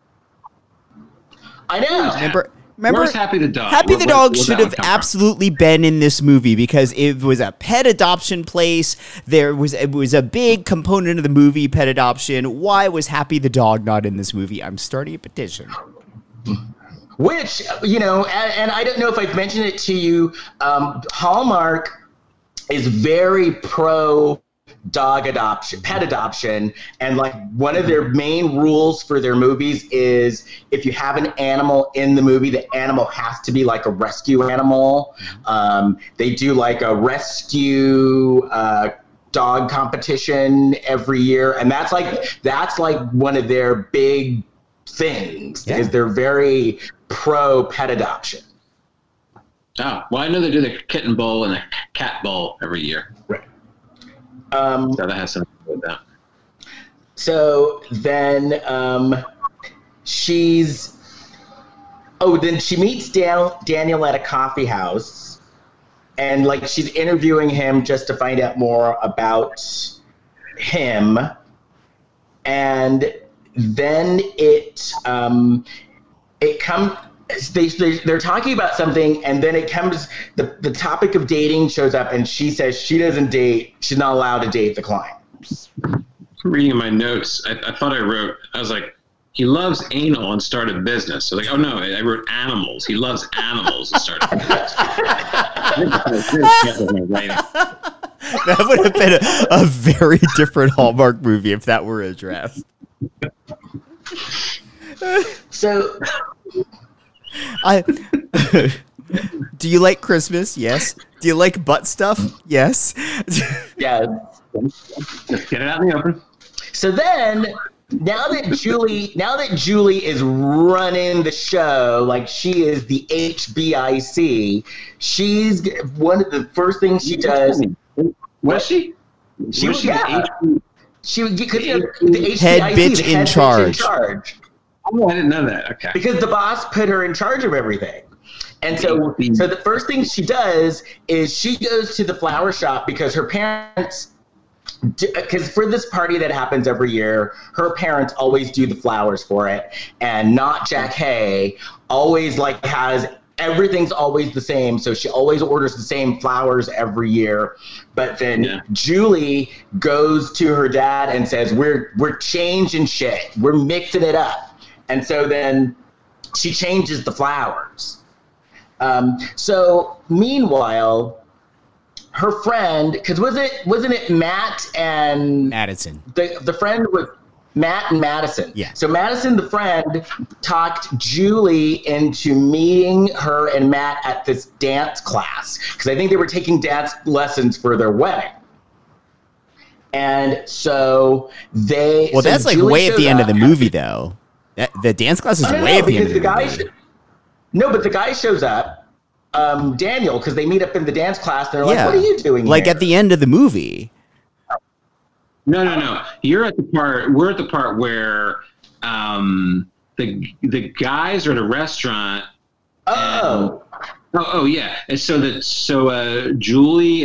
I know. Remember, where's Happy the dog? Happy the dog should have absolutely been in this movie because it was a pet adoption place. It was a big component of the movie, pet adoption. Why was Happy the dog not in this movie? I'm starting a petition. Which, and I don't know if I've mentioned it to you, Hallmark is very pro dog adoption, pet adoption, and like one of their main rules for their movies is if you have an animal in the movie, the animal has to be like a rescue animal. They do like a rescue dog competition every year, and that's like one of their big things. Is they're very pro pet adoption. Oh, well, I know they do the kitten bowl and the cat bowl every year. Right. So that has something to do with that. So then then she meets Daniel at a coffee house, and like she's interviewing him just to find out more about him. And then they're talking about something, and then it comes, the topic of dating shows up, and she says she doesn't date, she's not allowed to date the client. Reading my notes, I thought I was like, he loves anal and started a business. So like, oh no, I wrote animals. He loves animals and started a business. That would have been a very different Hallmark movie if that were addressed. So, do you like Christmas? Yes. Do you like butt stuff? Yes. yeah. Just get it out in the open. So then, now that Julie is running the show, like she is the HBIC, she's one of the first things she does. Was she? She was, yeah. She would get the head HBIC, bitch the in head charge. Bitch in charge. Oh, I didn't know that. Okay. Because the boss put her in charge of everything. And so the first thing she does is she goes to the flower shop because her parents, because for this party that happens every year, her parents always do the flowers for it. And not Jack Hay always like has, everything's always the same. So she always orders the same flowers every year. But then Julie goes to her dad and says, we're changing shit. We're mixing it up. And so then she changes the flowers. So meanwhile, her friend, because wasn't it Matt and Madison? The friend was Matt and Madison. Yeah. So Madison, the friend, talked Julie into meeting her and Matt at this dance class because I think they were taking dance lessons for their wedding. And so they. Well, so that's like Julie way at the end of the up. movie, though. The dance class is way at the end of the movie. No, but the guy shows up, Daniel, because they meet up in the dance class. And they're like, "What are you doing like here?" at the end of the movie. No. We're at the part where the guys are at a restaurant. Oh. Yeah. And so Julia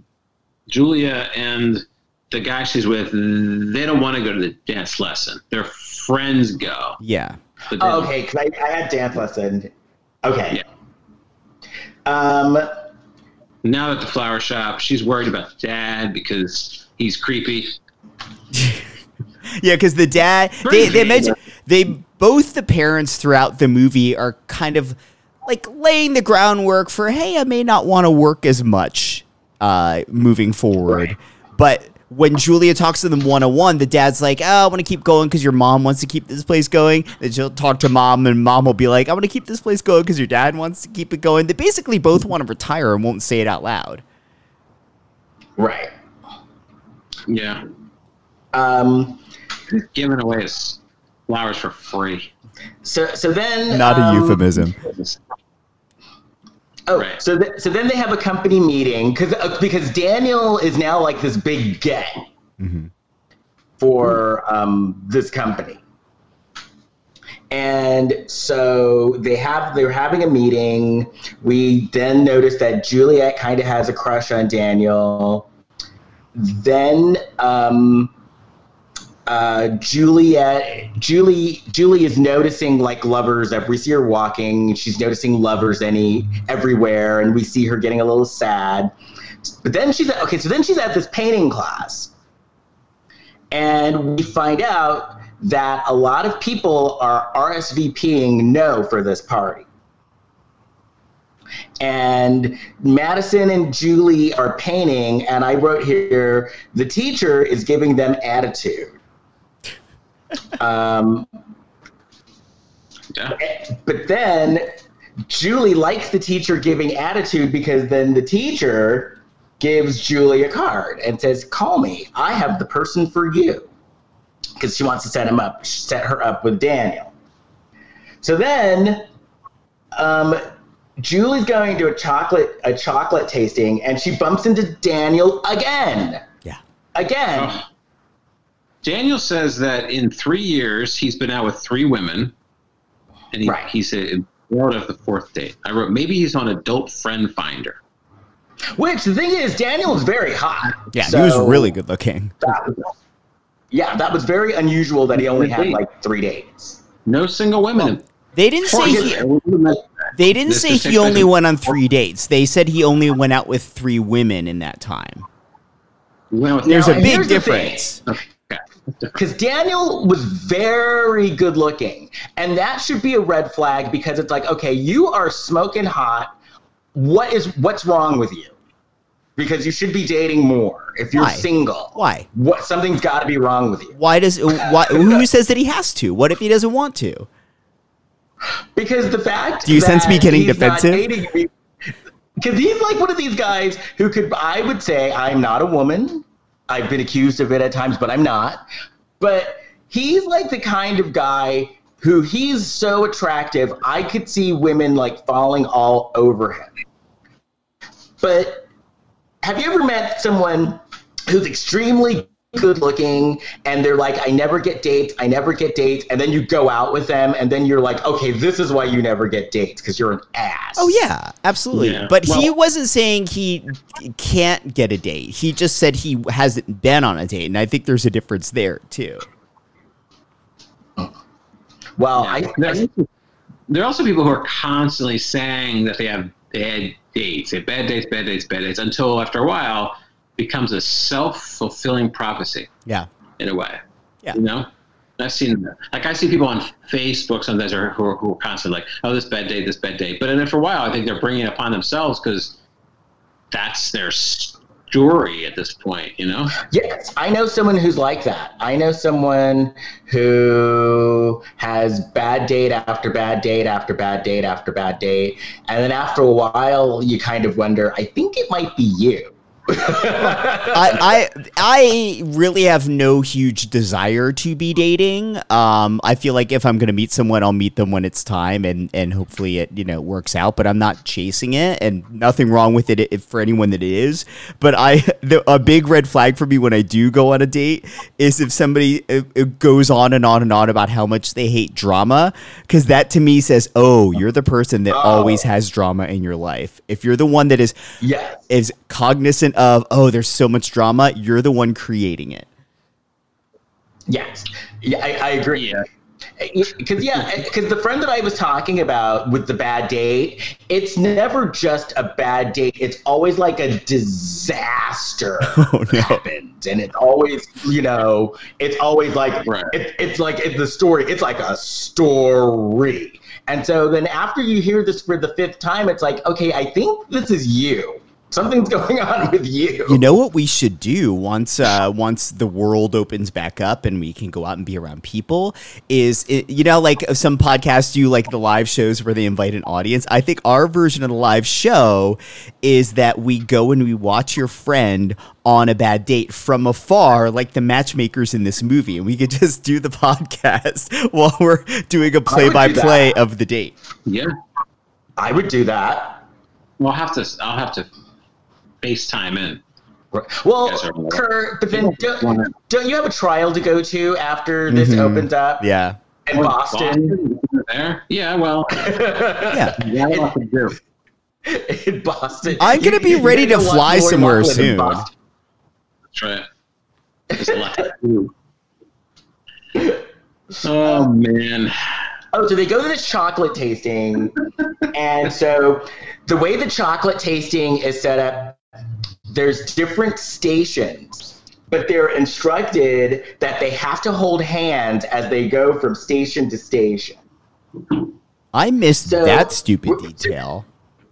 and the guy she's with, they don't want to go to the dance lesson. Their friends go. Yeah. Okay. Because I had dance lesson. Okay. Yeah. Now at the flower shop, she's worried about Dad because he's creepy. Yeah, because the dad, they mentioned both the parents throughout the movie are kind of like laying the groundwork for, hey, I may not want to work as much moving forward. Right. But when Julia talks to them one-on-one, the dad's like, oh, I want to keep going because your mom wants to keep this place going. Then she'll talk to mom, and mom will be like, I want to keep this place going because your dad wants to keep it going. They basically both want to retire and won't say it out loud. Right. Yeah. Giving away his flowers for free. So then... Not a euphemism. Oh, right. So then they have a company meeting because Daniel is now like this big get for this company, and so they're having a meeting. We then notice that Juliet kind of has a crush on Daniel. Then Julie is noticing like lovers. We see her walking. She's noticing lovers everywhere, and we see her getting a little sad. But then she's at this painting class, and we find out that a lot of people are RSVPing no for this party. And Madison and Julie are painting, and I wrote here, the teacher is giving them attitude. But then Julie likes the teacher giving attitude because then the teacher gives Julie a card and says, call me. I have the person for you. Because she wants to set her up with Daniel. So then Julie's going to a chocolate tasting, and she bumps into Daniel again. Yeah. Again. Oh. Daniel says that in 3 years he's been out with 3 women, and he said out of the 4th date. I wrote maybe he's on Adult Friend Finder. Which the thing is, Daniel is very hot. Yeah, he was really good looking. That was very unusual that he only had like 3 dates. No single women. They didn't say he only went on 3 dates. They said he only went out with 3 women in that time. There's a big difference. Because Daniel was very good looking, and that should be a red flag because it's like, okay, you are smoking hot. What's wrong with you? Because you should be dating more if you're single. Why? Something's got to be wrong with you. Who says that he has to? What if he doesn't want to? Because the fact. Do you sense me getting defensive? Because he's like one of these guys who could. I would say I'm not a woman. I've been accused of it at times, but I'm not. But he's like the kind of guy who he's so attractive, I could see women like falling all over him. But have you ever met someone who's extremely good looking and they're like, I never get dates, and then you go out with them and then you're like, okay, this is why you never get dates, because you're an ass. Oh yeah, absolutely. Yeah. But he wasn't saying he can't get a date. He just said he hasn't been on a date, and I think there's a difference there too. Well, there are also people who are constantly saying that they had dates, they had bad dates, until after a while becomes a self-fulfilling prophecy. Yeah. In a way. Yeah. You know? I've seen that. Like, I see people on Facebook sometimes who are constantly like, oh, this bad date. But then after a while, I think they're bringing it upon themselves because that's their story at this point, you know? Yes, I know someone who's like that. I know someone who has bad date after bad date after bad date after bad date. And then after a while, you kind of wonder, I think it might be you. I really have no huge desire to be dating. I feel like if I'm going to meet someone, I'll meet them when it's time, and hopefully it works out. But I'm not chasing it, and nothing wrong with it for anyone that it is. But a big red flag for me when I do go on a date is if somebody goes on and on and on about how much they hate drama, because that to me says, oh, you're the person that always has drama in your life. If you're the one that is cognizant of, oh, there's so much drama, you're the one creating it. Yes. Yeah, I agree. Because the friend that I was talking about with the bad date, it's never just a bad date. It's always like a disaster happened. And it's always, it's always like, it's like the story. It's like a story. And so then after you hear this for the 5th time, it's like, okay, I think this is you. Something's going on with you. You know what we should do once the world opens back up and we can go out and be around people is, like some podcasts do like the live shows where they invite an audience. I think our version of the live show is that we go and we watch your friend on a bad date from afar, like the matchmakers in this movie. And we could just do the podcast while we're doing a play-by-play of the date. Yeah. I would do that. Well, I'll have to FaceTime in. Well, Kurt, but then don't you have a trial to go to after this opens up? Yeah. In Boston? There? Yeah, well. Yeah. In Boston. I'm going to be ready to fly somewhere soon. That's right. Just left. Oh, man. Oh, so they go to this chocolate tasting, and so the way the chocolate tasting is set up, there's different stations, but they're instructed that they have to hold hands as they go from station to station. I missed that stupid detail.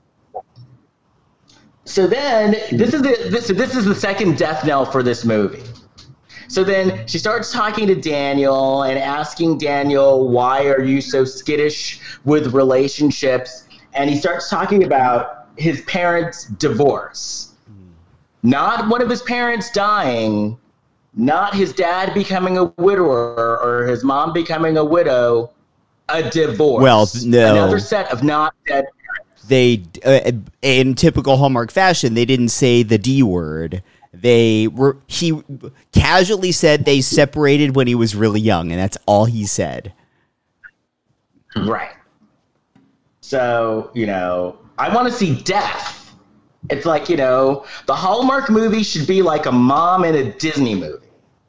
So then, this is the second death knell for this movie. So then she starts talking to Daniel and asking Daniel, why are you so skittish with relationships? And he starts talking about his parents' divorce. Not one of his parents dying, not his dad becoming a widower or his mom becoming a widow, a divorce. Well, no. Another set of not dead parents. They, in typical Hallmark fashion, they didn't say the D word. He casually said they separated when he was really young, and that's all he said. Right. So, I want to see death. It's like, the Hallmark movie should be like a mom in a Disney movie.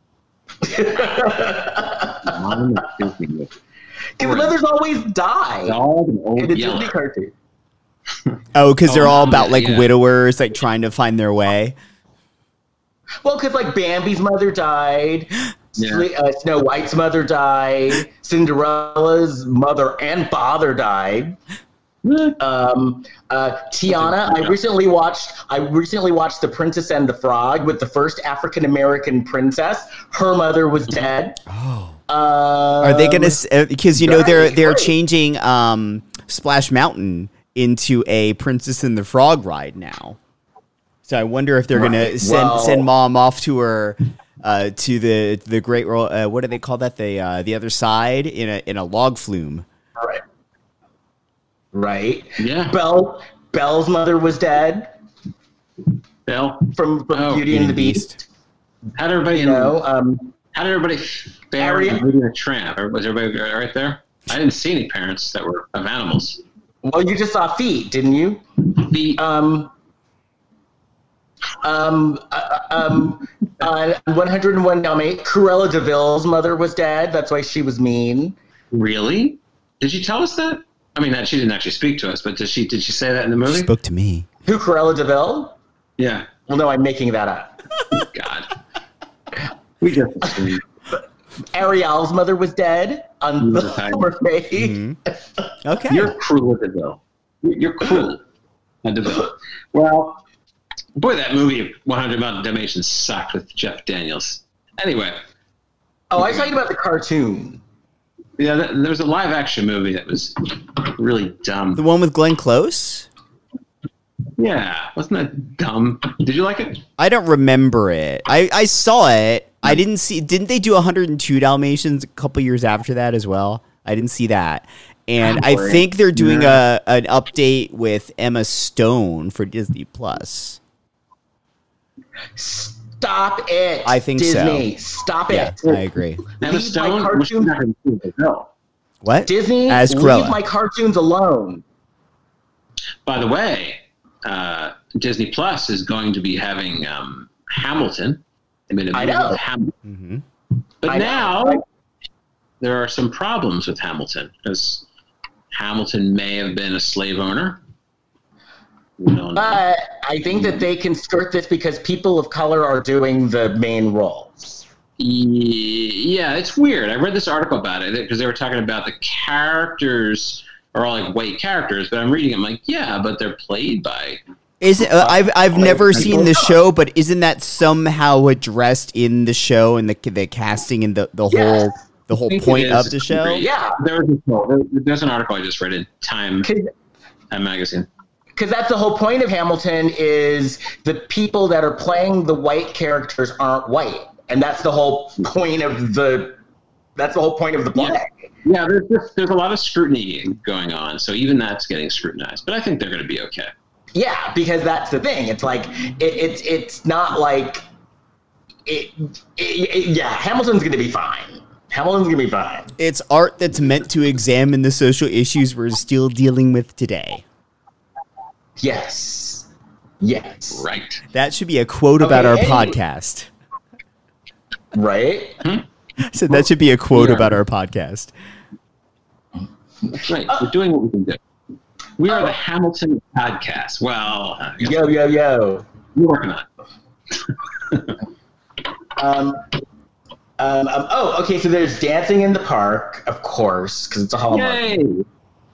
Because mothers always die in a Disney cartoon. Oh, because they're all about widowers, like trying to find their way. Well, because like Bambi's mother died, Snow White's mother died, Cinderella's mother and father died. Tiana, I recently watched The Princess and the Frog with the first African American princess. Her mother was dead. Oh. Are they gonna? Because they're changing Splash Mountain into a Princess and the Frog ride now. So I wonder if they're gonna send Mom off to her to the Great what do they call that? The other side in a log flume. Right. Yeah. Belle's mother was dead. Belle from Beauty and the Beast. How did everybody How did everybody fare in Lady and the Tramp? Was everybody right there? I didn't see any parents that were of animals. Well, you just saw feet, didn't you? Feet. 101 Dalmatians. Cruella de Vil's mother was dead. That's why she was mean. Really? Did she tell us that? I mean, she didn't actually speak to us, but did she say that in the movie? She spoke to me. Who, Cruella de Vil? Yeah. Well, no, I'm making that up. God. We just assumed. Ariel's mother was dead on the Summer Fade. Mm-hmm. Okay. You're cruel, DeVille. You're cruel, DeVille. Well, boy, that movie 100 Dalmatians sucked with Jeff Daniels. Anyway. Oh, I was talking about the cartoon. Yeah, there was a live-action movie that was really dumb. The one with Glenn Close? Yeah, wasn't that dumb? Did you like it? I don't remember it. I saw it. I didn't see. Didn't they do 102 Dalmatians a couple years after that as well? I didn't see that. And I think they're doing an update with Emma Stone for Disney Plus. Stop it! I think Disney, so. Stop it! I agree. Emma Stone. What? Disney, as Cruella. Leave my cartoons alone. By the way, Disney Plus is going to be having Hamilton. They made a movie with Hamilton. Mm-hmm. But now there are some problems with Hamilton because Hamilton may have been a slave owner. But I think that they can skirt this because people of color are doing the main roles. Yeah, it's weird. I read this article about it because they were talking about the characters are all like white characters, but I'm reading it, I'm like, yeah, but they're played by... I've never seen the show, but isn't that somehow addressed in the show and the casting and the whole point of the show? Yeah, there's an article I just read in Time magazine. Because that's the whole point of Hamilton is the people that are playing the white characters aren't white, and that's the whole point of the play. Yeah, there's a lot of scrutiny going on, so even that's getting scrutinized. But I think they're going to be okay. Yeah, because that's the thing. It's like it's not like Hamilton's going to be fine. Hamilton's going to be fine. It's art that's meant to examine the social issues we're still dealing with today. Yes. Right. That should be a quote about our podcast. Right? So that should be a quote about our podcast. That's right. We're doing what we can do. We are the Hamilton podcast. Well, yo. We're working on it. Okay, so there's dancing in the park, of course, because it's a Hallmark. Yay!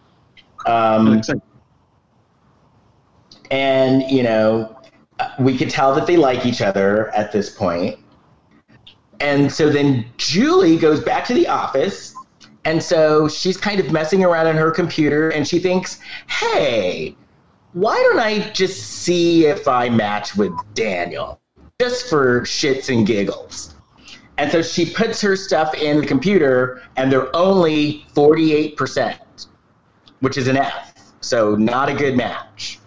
And, we could tell that they like each other at this point. And so then Julie goes back to the office, and so she's kind of messing around on her computer, and she thinks, hey, why don't I just see if I match with Daniel, just for shits and giggles? And so she puts her stuff in the computer, and they're only 48%, which is an F. So not a good match.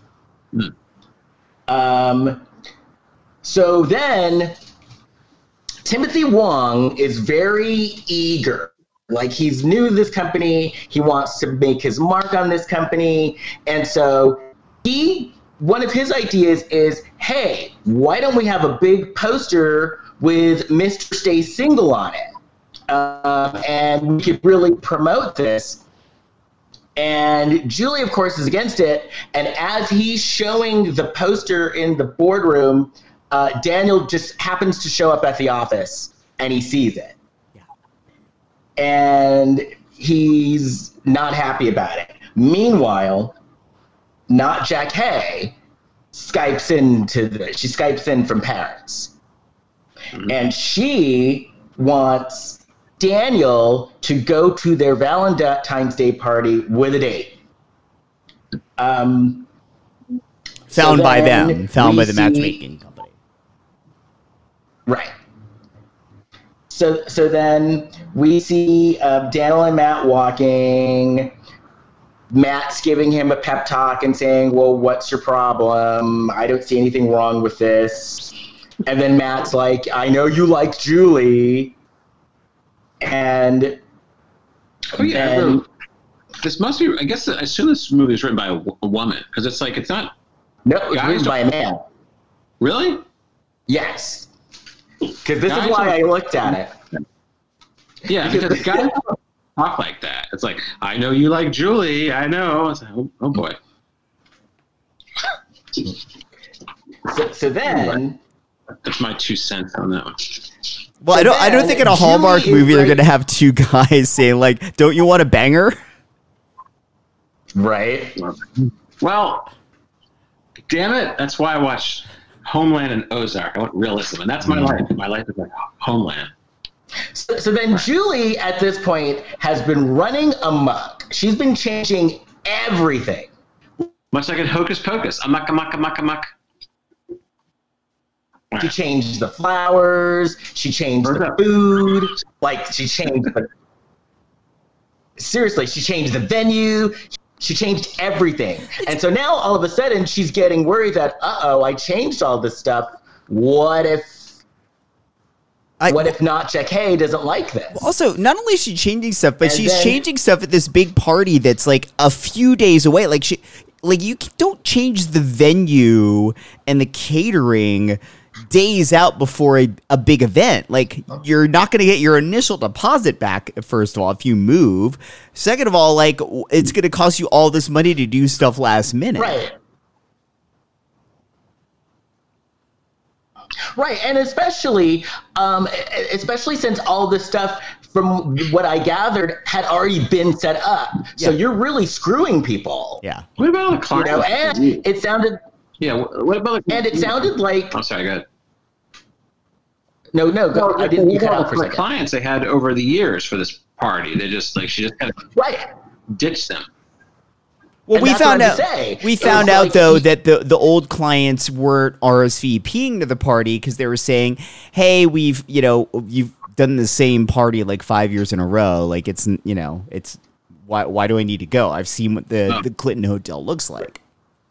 So then Timothy Wong is very eager. Like, he's new to this company. He wants to make his mark on this company. And so one of his ideas is, hey, why don't we have a big poster with Mr. Stay Single on it? And we could really promote this. And Julie, of course, is against it. And as he's showing the poster in the boardroom, Daniel just happens to show up at the office, and he sees it. Yeah. And he's not happy about it. Meanwhile, not Jack Hay Skypes in from Paris. Mm-hmm. And she wants Daniel to go to their Valentine's Day party with a date. Found by the matchmaking company. Right. So then we see Daniel and Matt walking. Matt's giving him a pep talk and saying, well, what's your problem? I don't see anything wrong with this. And then Matt's like, I know you like Julie. And this must be, I guess, I assume this movie is written by a woman, because it's like, it's not. No, it's written by a man. Really? Yes. Because this is why I looked at it. Yeah, because guys talk like that. It's like, I know you like Julie. I know. It's like, oh boy. So then, that's my 2 cents on that one. Well, I don't think in a Hallmark movie they're gonna have two guys saying like, "Don't you want a banger?" Right. Well, damn it! That's why I watch Homeland and Ozark. I want realism, and that's my life. My life is like Homeland. So then Julie, at this point, has been running amok. She's been changing everything. Much like in Hocus Pocus. Amok. She changed the flowers. She changed the food. Like, she changed seriously, she changed the venue. She changed everything. And so now, all of a sudden, she's getting worried that, I changed all this stuff. What if not Jack Hay doesn't like this? Also, not only is she changing stuff, but she's changing stuff at this big party that's like a few days away. Like, you don't change the venue and the catering days out before a big event. Like, you're not going to get your initial deposit back, first of all, if you move. Second of all, like, it's going to cost you all this money to do stuff last minute. Right, and especially since all this stuff, from what I gathered, had already been set up. So you're really screwing people. Yeah. What about the client? And it sounded... Yeah, what about... And it sounded like... I'm sorry, go ahead. No, go. I didn't. You cut out for a second. Clients they had over the years for this party. They just she just kind of ditched them. Well, and we found out. We found out like, though that the old clients weren't RSVPing to the party because they were saying, "Hey, you've done the same party like 5 years in a row. Like it's why do I need to go? I've seen what the Clinton Hotel looks like."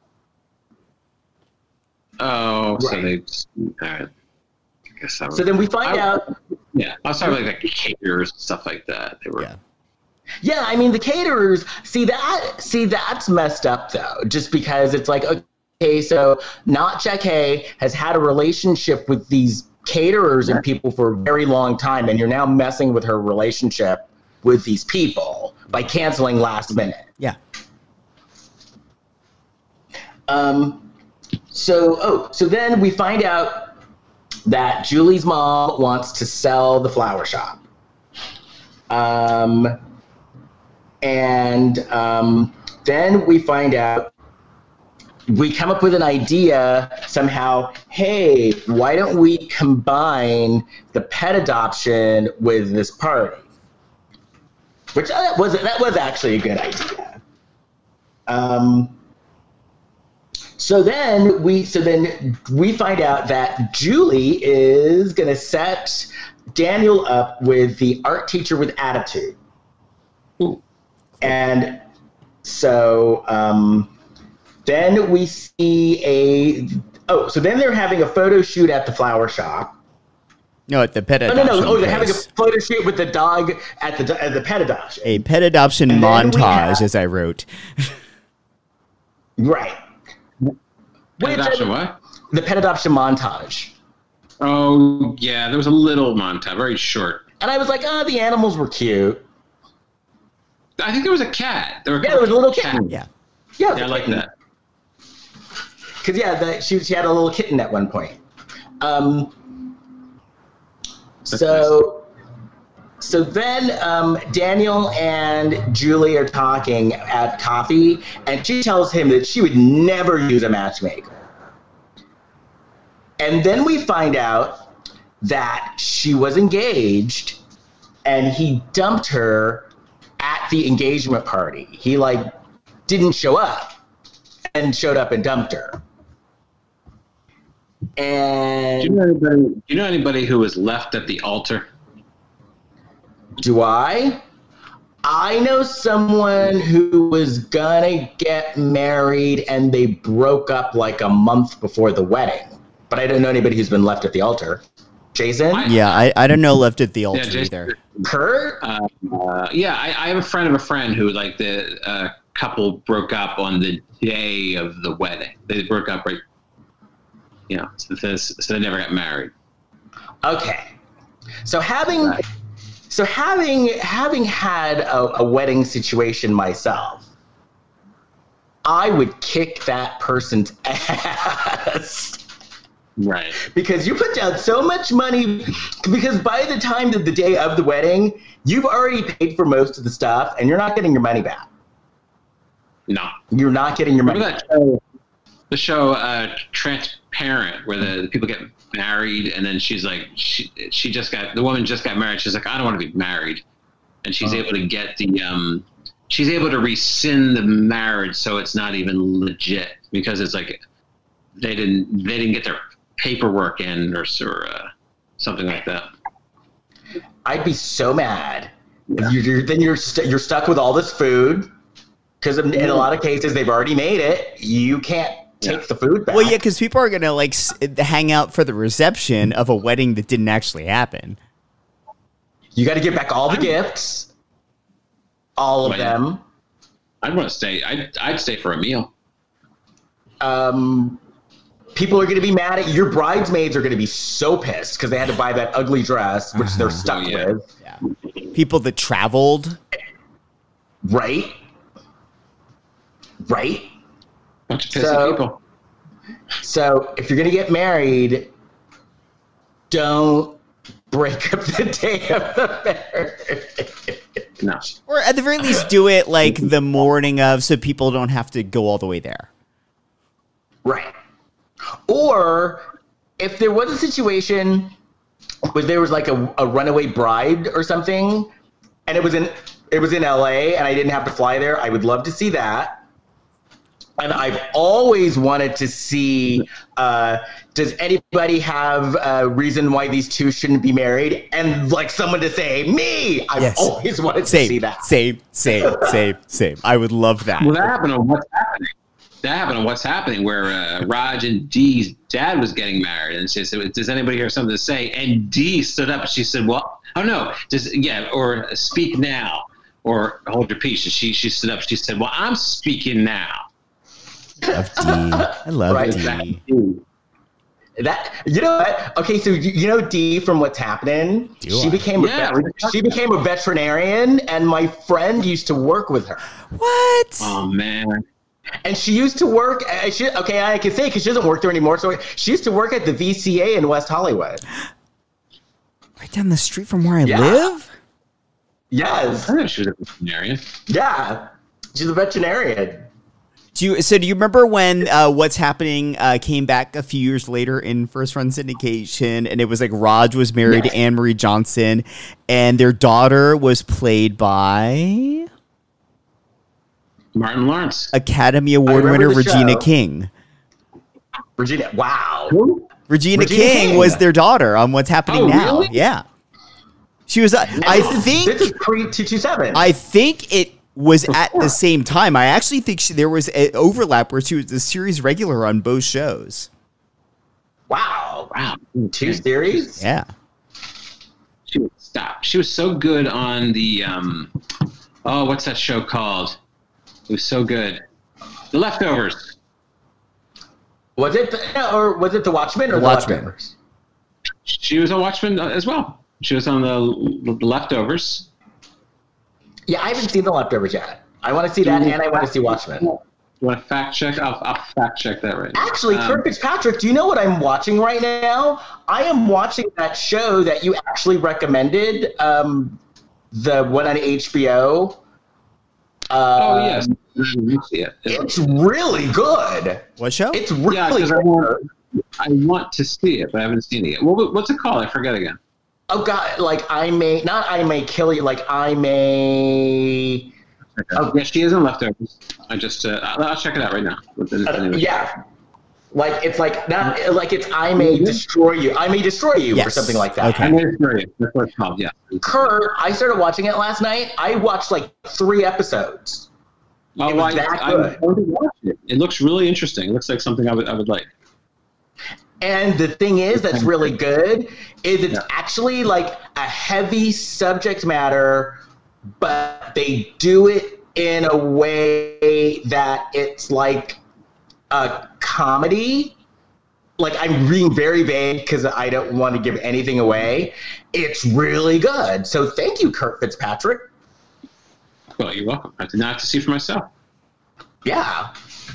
Oh, so they. So then we find out. Yeah, I was talking like caterers and stuff like that. They were. Yeah, I mean the caterers. See that's messed up though. Just because it's like, okay, so not Jack Hay has had a relationship with these caterers and people for a very long time, and you're now messing with her relationship with these people by canceling last minute. Yeah. So then we find out that Julie's mom wants to sell the flower shop. Then we find out, we come up with an idea somehow, hey, why don't we combine the pet adoption with this party? Which that was actually a good idea. So then we find out that Julie is going to set Daniel up with the art teacher with attitude. Ooh. And so then we see so then they're having a photo shoot at the flower shop. No, at the pet No. adoption Oh, they're having a place. photo shoot with the dog at the pet adoption. A pet adoption And then we montage, have- as I wrote. Right. Pet adoption what? The pet adoption montage. Oh, yeah, there was a little montage, very short. And I was like, the animals were cute. I think there was a cat. There Yeah, there was a little cat. kitten. Yeah. Yeah, Yeah, I like that. Because she had a little kitten at one point. So then Daniel and Julie are talking at coffee, and she tells him that she would never use a matchmaker. And then we find out that she was engaged, and he dumped her at the engagement party. He didn't show up, and showed up and dumped her. And Do you know anybody who was left at the altar? do I? I know someone who was gonna get married and they broke up like a month before the wedding. But I don't know anybody who's been left at the altar. Jason? Yeah, I don't know left at the altar Jason- either. Kurt? Yeah, I have a friend of a friend who, the couple broke up on the day of the wedding. They broke up right, so they never got married. Okay. So having had a wedding situation myself, I would kick that person's ass. Right. Because you put down so much money, because by the time of the day of the wedding, you've already paid for most of the stuff, and you're not getting your money back. No. You're not getting your money Remember back. the show Transparent, where the people get married, and then she's like, the woman just got married. She's like, I don't want to be married, and she's able to get she's able to rescind the marriage, so it's not even legit, because it's like they didn't get their paperwork in or something like that. I'd be so mad. You're stuck with all this food, because in a lot of cases they've already made it. You can't take the food back. Well, yeah, because people are gonna hang out for the reception of a wedding that didn't actually happen. You got to give back all the gifts, all of Well, yeah. them. I'd want to stay. I'd stay for a meal. People are going to be mad at you. Your bridesmaids are going to be so pissed because they had to buy that ugly dress, which they're stuck yeah. with. Yeah. People that traveled. Right? Bunch of pissy people. So if you're going to get married, don't break up the day of the marriage. No. Or at the very least, do it the morning of, so people don't have to go all the way there. Right. Or if there was a situation where there was a runaway bride or something, and it was in LA and I didn't have to fly there, I would love to see that. And I've always wanted to see, does anybody have a reason why these two shouldn't be married? And someone to say, me! I've always wanted to see that. Same. I would love that. Well, that happened on What's Happening. That happened on What's Happening, where Raj and Dee's dad was getting married, and she said, "Does anybody have something to say?" And Dee stood up and she said, "Well, oh no, or speak now, or hold your peace." And she stood up. She said, "Well, I'm speaking now." Love Dee. I love Right. Dee. That, you know what? Okay, so you know Dee from What's Happening? She became a veterinarian, and my friend used to work with her. What? Oh man. And she used to work. I can say because she doesn't work there anymore. So she used to work at the VCA in West Hollywood. Right down the street from where I live? Yes. I know she was a veterinarian. Yeah. She's a veterinarian. Do you remember when What's Happening came back a few years later in first run syndication, and it was Raj was married to Anne Marie Johnson, and their daughter was played by Martin Lawrence. Academy Award winner Regina King. Regina, wow. Regina Regina King King was their daughter on What's Happening Now. Really? Yeah. She was. I think this is pre-227. I think it was at the same time. I actually think there was an overlap where she was the series regular on both shows. Wow. 2 series? Yeah. She was so good on the what's that show called? It was so good. The Leftovers. Was it the Watchmen or the Watchmen? Leftovers? She was on Watchmen as well. She was on the Leftovers. Yeah, I haven't seen the Leftovers yet. I want to see that, and I want to see Watchmen. You want to fact check? I'll fact check that right now. Actually, Kirk Fitzpatrick, do you know what I'm watching right now? I am watching that show that you actually recommended, the one on HBO. Yes. It's really good. What show? It's really because good. I want to see it, but I haven't seen it yet. What's it called? I forget again. Oh, God, like I may kill you, like I may... Oh, yeah, she is in Leftovers. I'll check it out right now. Yeah. Like, it's like, not, like it's I may destroy you. I may destroy you, Yes. or something like that. Okay. I may destroy you. That's what it's called, yeah. Kurt, I started watching it last night. I watched like 3 episodes. It was that good. I'm going to watch it. It looks really interesting. It looks like something I would like. And the thing is that's really good is it's actually like a heavy subject matter, but they do it in a way that it's like a comedy. Like, I'm being very vague because I don't want to give anything away. It's really good. So thank you, Kirk Fitzpatrick. Well, you're welcome. I did not have to see for myself. Yeah.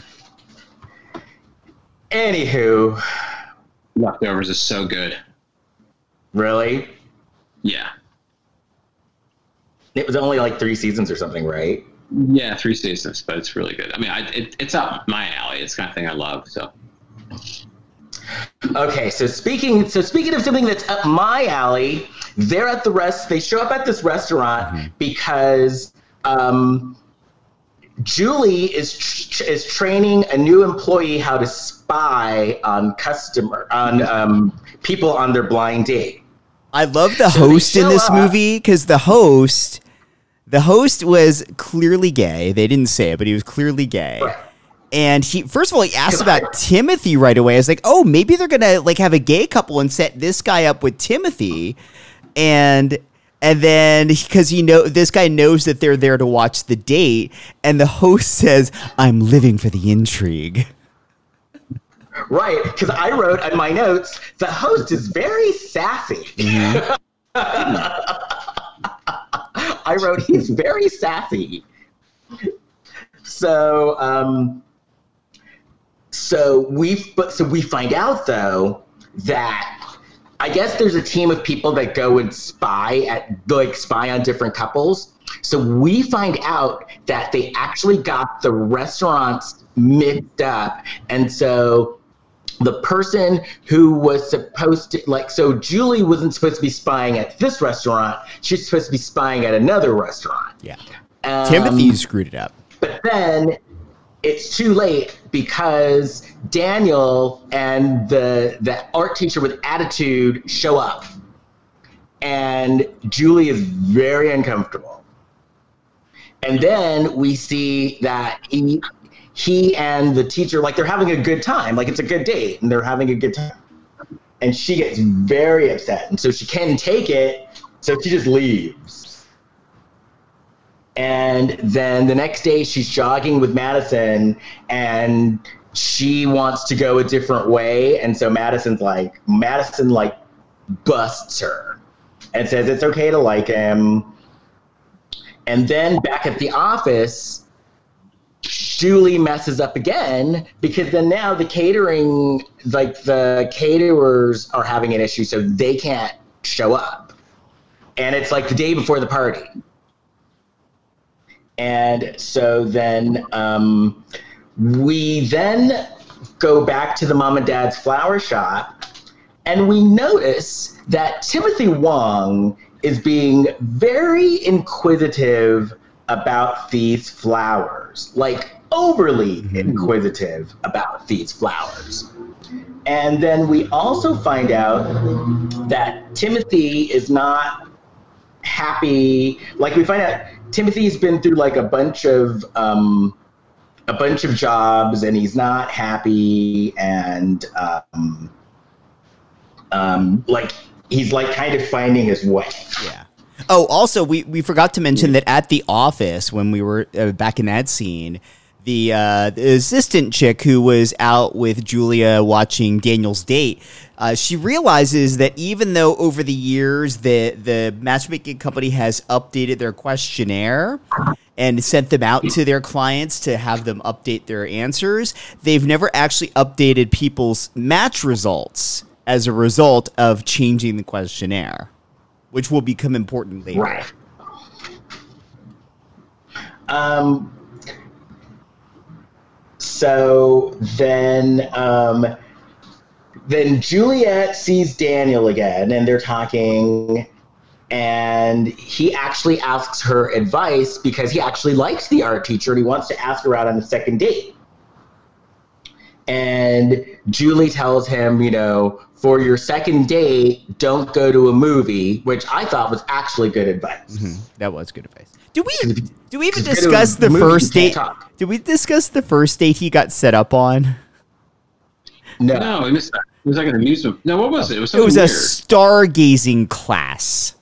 Anywho. Leftovers is so good. Really? Yeah. It was only like 3 seasons or something, right? Yeah, 3 seasons, but it's really good. I mean, it's up my alley. It's the kind of thing I love. So. Okay, so speaking of something that's up my alley, they show up at this restaurant because Julie is training a new employee how to spy on people on their blind date. I love the host in this movie because the host was clearly gay. They didn't say it, but he was clearly gay. Right. And he asked about Timothy right away. I was like, oh, maybe they're gonna like have a gay couple and set this guy up with Timothy, and then because this guy knows that they're there to watch the date, and the host says, "I'm living for the intrigue." Right, because I wrote in my notes, the host is very sassy. Mm-hmm. I wrote, he's very sassy. So we find out though that I guess there's a team of people that go and spy on different couples. So we find out that they actually got the restaurants mixed up, and so the person who was supposed to so Julie wasn't supposed to be spying at this restaurant. She's supposed to be spying at another restaurant. Yeah. Timothy screwed it up. But then it's too late because Daniel and the art teacher with attitude show up. And Julie is very uncomfortable. And then we see that he and the teacher, like, they're having a good time. Like, it's a good date, and they're having a good time. And she gets very upset. And so she can't take it, so she just leaves. And then the next day, she's jogging with Madison, and she wants to go a different way. And so Madison busts her and says it's okay to like him. And then back at the office, Julie messes up again because then now the caterers are having an issue, so they can't show up. And it's like the day before the party. And so then we then go back to the mom and dad's flower shop, and we notice that Timothy Wong is being very inquisitive about these flowers, like overly inquisitive about these flowers. And then we also find out that Timothy is not happy. Like, we find out Timothy's been through like a bunch of jobs, and he's not happy, and like he's like kind of finding his way. Yeah. Oh, also, we forgot to mention that at the office when we were back in that scene, the assistant chick who was out with Julia watching Daniel's date, she realizes that even though over the years the matchmaking company has updated their questionnaire and sent them out to their clients to have them update their answers, they've never actually updated people's match results as a result of changing the questionnaire, which will become important later. Right. So then Juliet sees Daniel again, and they're talking, and he actually asks her advice because he actually likes the art teacher, and he wants to ask her out on a second date. And Julie tells him, you know, for your second date, don't go to a movie, which I thought was actually good advice. Mm-hmm. That was good advice. Do we even discuss the first date? Did we discuss the first date he got set up on? No, I missed that. It was like an amusement. No, what was it? It was a weird. stargazing class.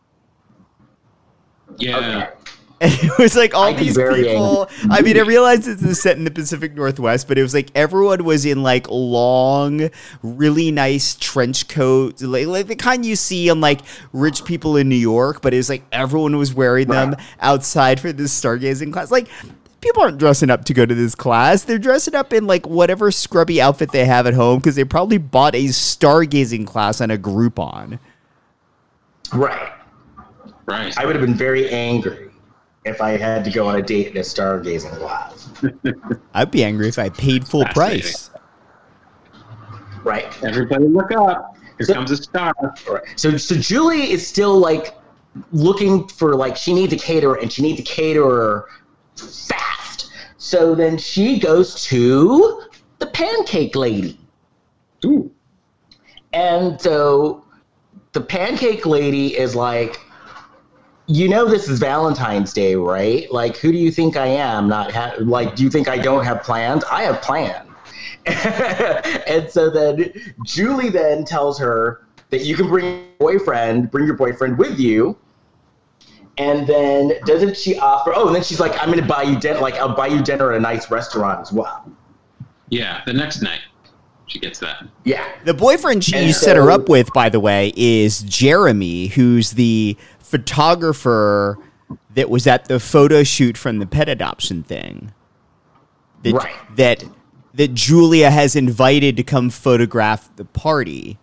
Yeah. Okay. It was like all these people. Angry. I mean, I realized this is set in the Pacific Northwest, but it was like everyone was in like long, really nice trench coats, like the kind you see on like rich people in New York. But it was like everyone was wearing them outside for this stargazing class. Like, people aren't dressing up to go to this class. They're dressing up in like whatever scrubby outfit they have at home because they probably bought a stargazing class on a Groupon. Right. I would have been very angry if I had to go on a date in a stargazing class. I'd be angry if I paid full price. Right. Everybody look up. Here comes a star. Right. So Julie is still like looking for, like, she needs a caterer, and she needs a caterer fast. So then she goes to the Pancake Lady. Ooh. And so the Pancake Lady is like, you know, this is Valentine's Day, right? Like, who do you think I am? Like, do you think I don't have plans? I have plans. And so then Julie then tells her that you can bring your boyfriend with you. And then doesn't she offer, and then she's like, I'm going to buy you dinner. Like, I'll buy you dinner at a nice restaurant as well. Yeah, the next night she gets that. Yeah. The boyfriend she set her up with, by the way, is Jeremy, who's the photographer that was at the photo shoot from the pet adoption thing. That Julia has invited to come photograph the party.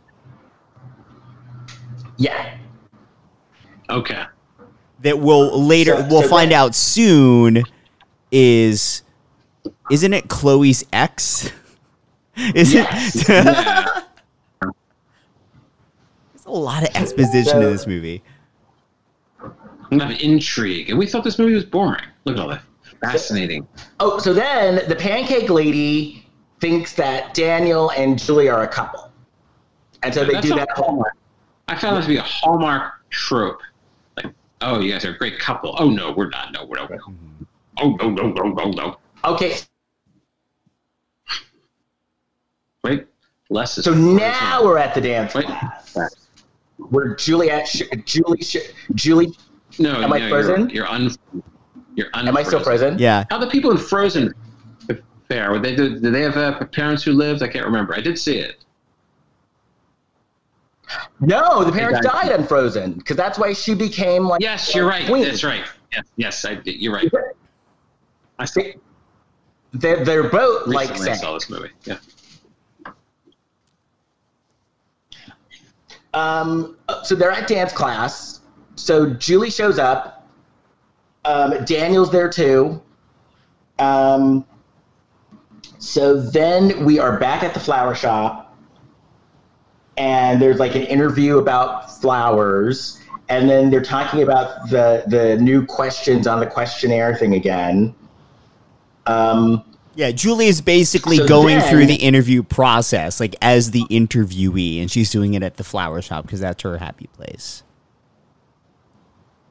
Yeah. Okay. That we'll find out soon isn't it Chloe's ex? Yes. Yeah. There's a lot of exposition in this movie. A lot of intrigue. And we thought this movie was boring. Look at all that. Fascinating. So then the Pancake Lady thinks that Daniel and Julie are a couple. And so they do that. I found that to be a Hallmark trope. Like, oh, you guys are a great couple. Oh, no, we're not. No, we're not. Oh, no. Okay. Wait. Less is so now we're at the dance class. Right. Where Julie. No, am I frozen? You're unfrozen. Am I still frozen? Yeah. How the people in Frozen fare? Did they have parents who lived? I can't remember. I did see it. No, the parents died on Frozen because that's why she became like. Yes, you're right. Queen. That's right. Yes, you're right. I see. They're both like. I saw this movie. Yeah. So they're at dance class. So Julie shows up. Daniel's there too. So then we are back at the flower shop, and there's like an interview about flowers, and then they're talking about the new questions on the questionnaire thing again. Yeah, Julie is basically going through the interview process, like as the interviewee, and she's doing it at the flower shop because that's her happy place.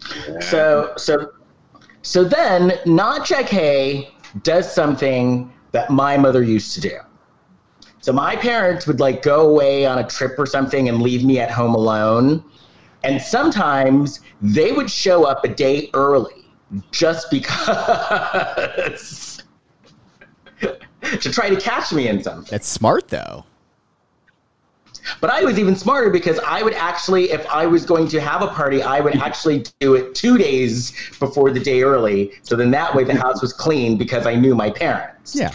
So then Not Jackée does something that my mother used to do. So my parents would like go away on a trip or something and leave me at home alone. And sometimes they would show up a day early just because to try to catch me in something. That's smart, though. But I was even smarter because I would actually, if I was going to have a party, I would actually do it 2 days before the day early. So then that way the house was clean because I knew my parents. Yeah.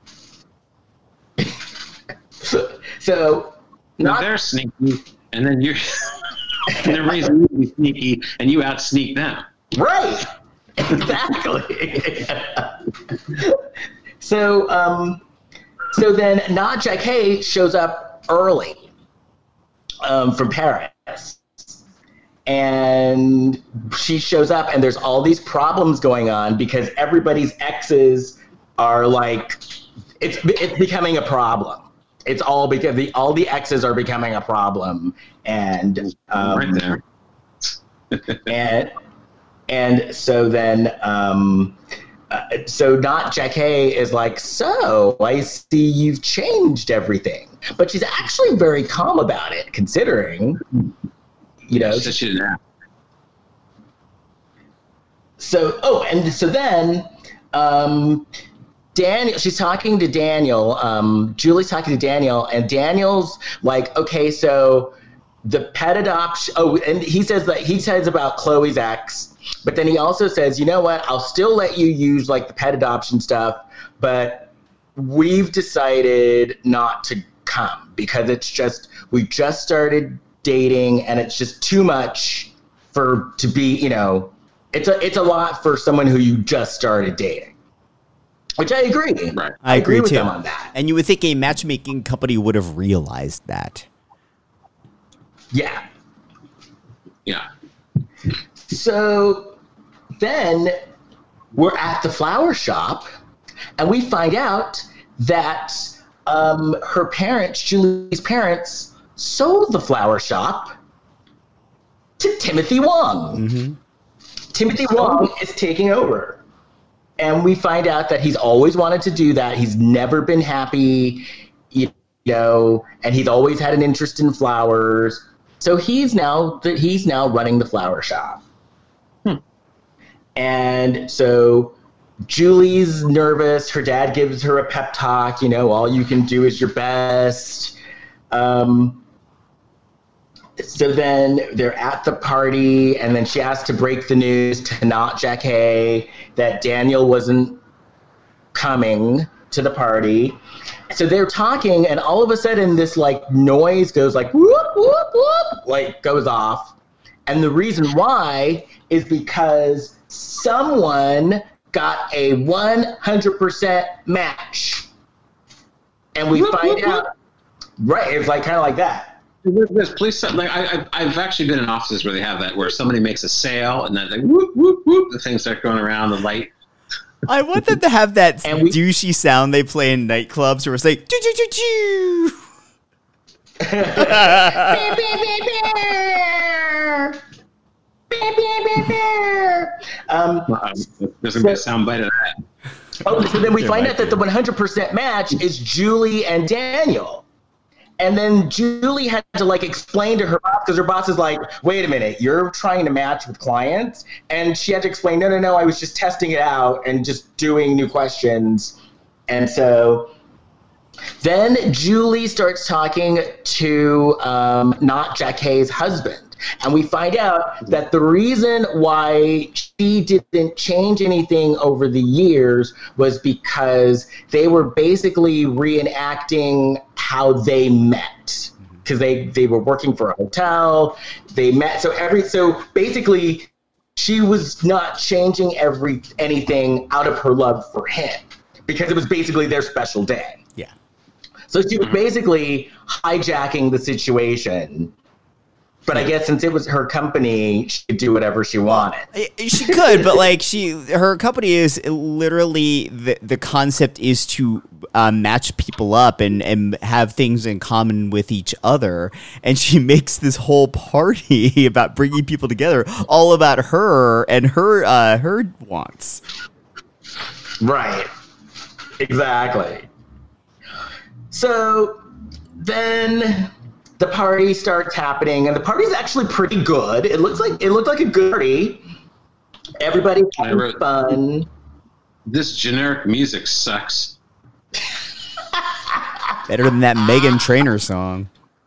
So they're sneaky, and then you're and the reason you be sneaky and you outsneak them. Right. Exactly. So then Not Jackée shows up early from Paris. And she shows up and there's all these problems going on because everybody's exes are like, it's becoming a problem. It's all because all the exes are becoming a problem. And right there. and so then so Not Jackée is like, so I see you've changed everything, but she's actually very calm about it, considering, you know. So then Daniel, she's talking to Daniel. Julie's talking to Daniel, and Daniel's like, okay, so the pet adoption. Oh, and he says about Chloe's ex. But then he also says, you know what, I'll still let you use like the pet adoption stuff, but we've decided not to come because we just started dating and it's just too much to be, you know, it's a lot for someone who you just started dating. Which I agree. Right. I agree with too. them on that. And you would think a matchmaking company would have realized that. Yeah. Yeah. So then we're at the flower shop and we find out that her parents, Julie's parents, sold the flower shop to Timothy Wong. Mm-hmm. Timothy Wong is taking over. And we find out that he's always wanted to do that. He's never been happy, you know, and he's always had an interest in flowers. So he's now running the flower shop. And so Julie's nervous. Her dad gives her a pep talk, you know, all you can do is your best. So then they're at the party, and then she has to break the news to Not Jackée that Daniel wasn't coming to the party. So they're talking, and all of a sudden this like noise goes like whoop, whoop, whoop, like goes off. And the reason why is because someone got a 100% match. And we find out, right, it's like kind of like that. Please, like I've actually been in offices where they have that, where somebody makes a sale and then like whoop whoop whoop, the things start going around, the light. I want them to have that douchey sound they play in nightclubs where it's like choo choo choo choo. There's gonna be a sound bite of that. Oh, so then we find out that the 100% match is Julie and Daniel. And then Julie had to like explain to her boss, because her boss is like, wait a minute, you're trying to match with clients? And she had to explain, no, I was just testing it out and just doing new questions. And so then Julie starts talking to Not Jackée's husband. And we find out that the reason why she didn't change anything over the years was because they were basically reenacting how they met. Because they were working for a hotel, they met. So basically, she was not changing anything out of her love for him, because it was basically their special day. Yeah. So she was basically hijacking the situation But I guess since it was her company, she could do whatever she wanted. She could, but like her company is literally the concept is to match people up and have things in common with each other. And she makes this whole party about bringing people together, all about her and her wants. Right. Exactly. So then the party starts happening, and the party's actually pretty good. It looked like a good party. Everybody's having fun. This generic music sucks. Better than that Meghan Trainor song.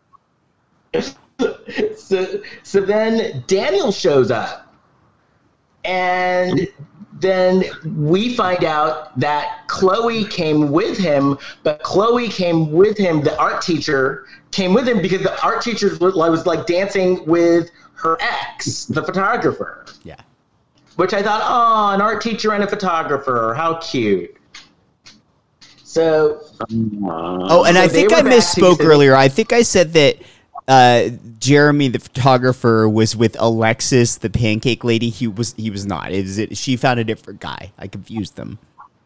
So then Daniel shows up, and then we find out that Chloe came with him, but Chloe came with him, the art teacher came with him because the art teacher was like dancing with her ex, the photographer. Yeah. Which I thought, oh, an art teacher and a photographer, how cute. So. And I think I misspoke earlier. I think I said that Jeremy, the photographer, was with Alexis, the pancake lady. He was not. She found a different guy. I confused them.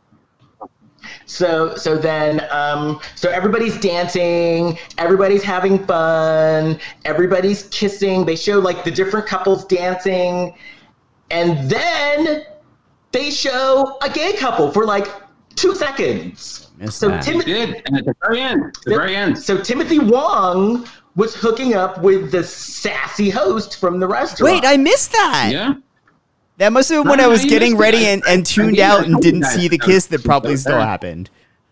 So then everybody's dancing, everybody's having fun, everybody's kissing. They show like the different couples dancing, and then they show a gay couple for like 2 seconds. Did, and at the very end. So Timothy Wong was hooking up with the sassy host from the restaurant. Wait, I missed that. Yeah. That must have been when I was getting ready and tuned out and didn't see the kiss that probably still happened.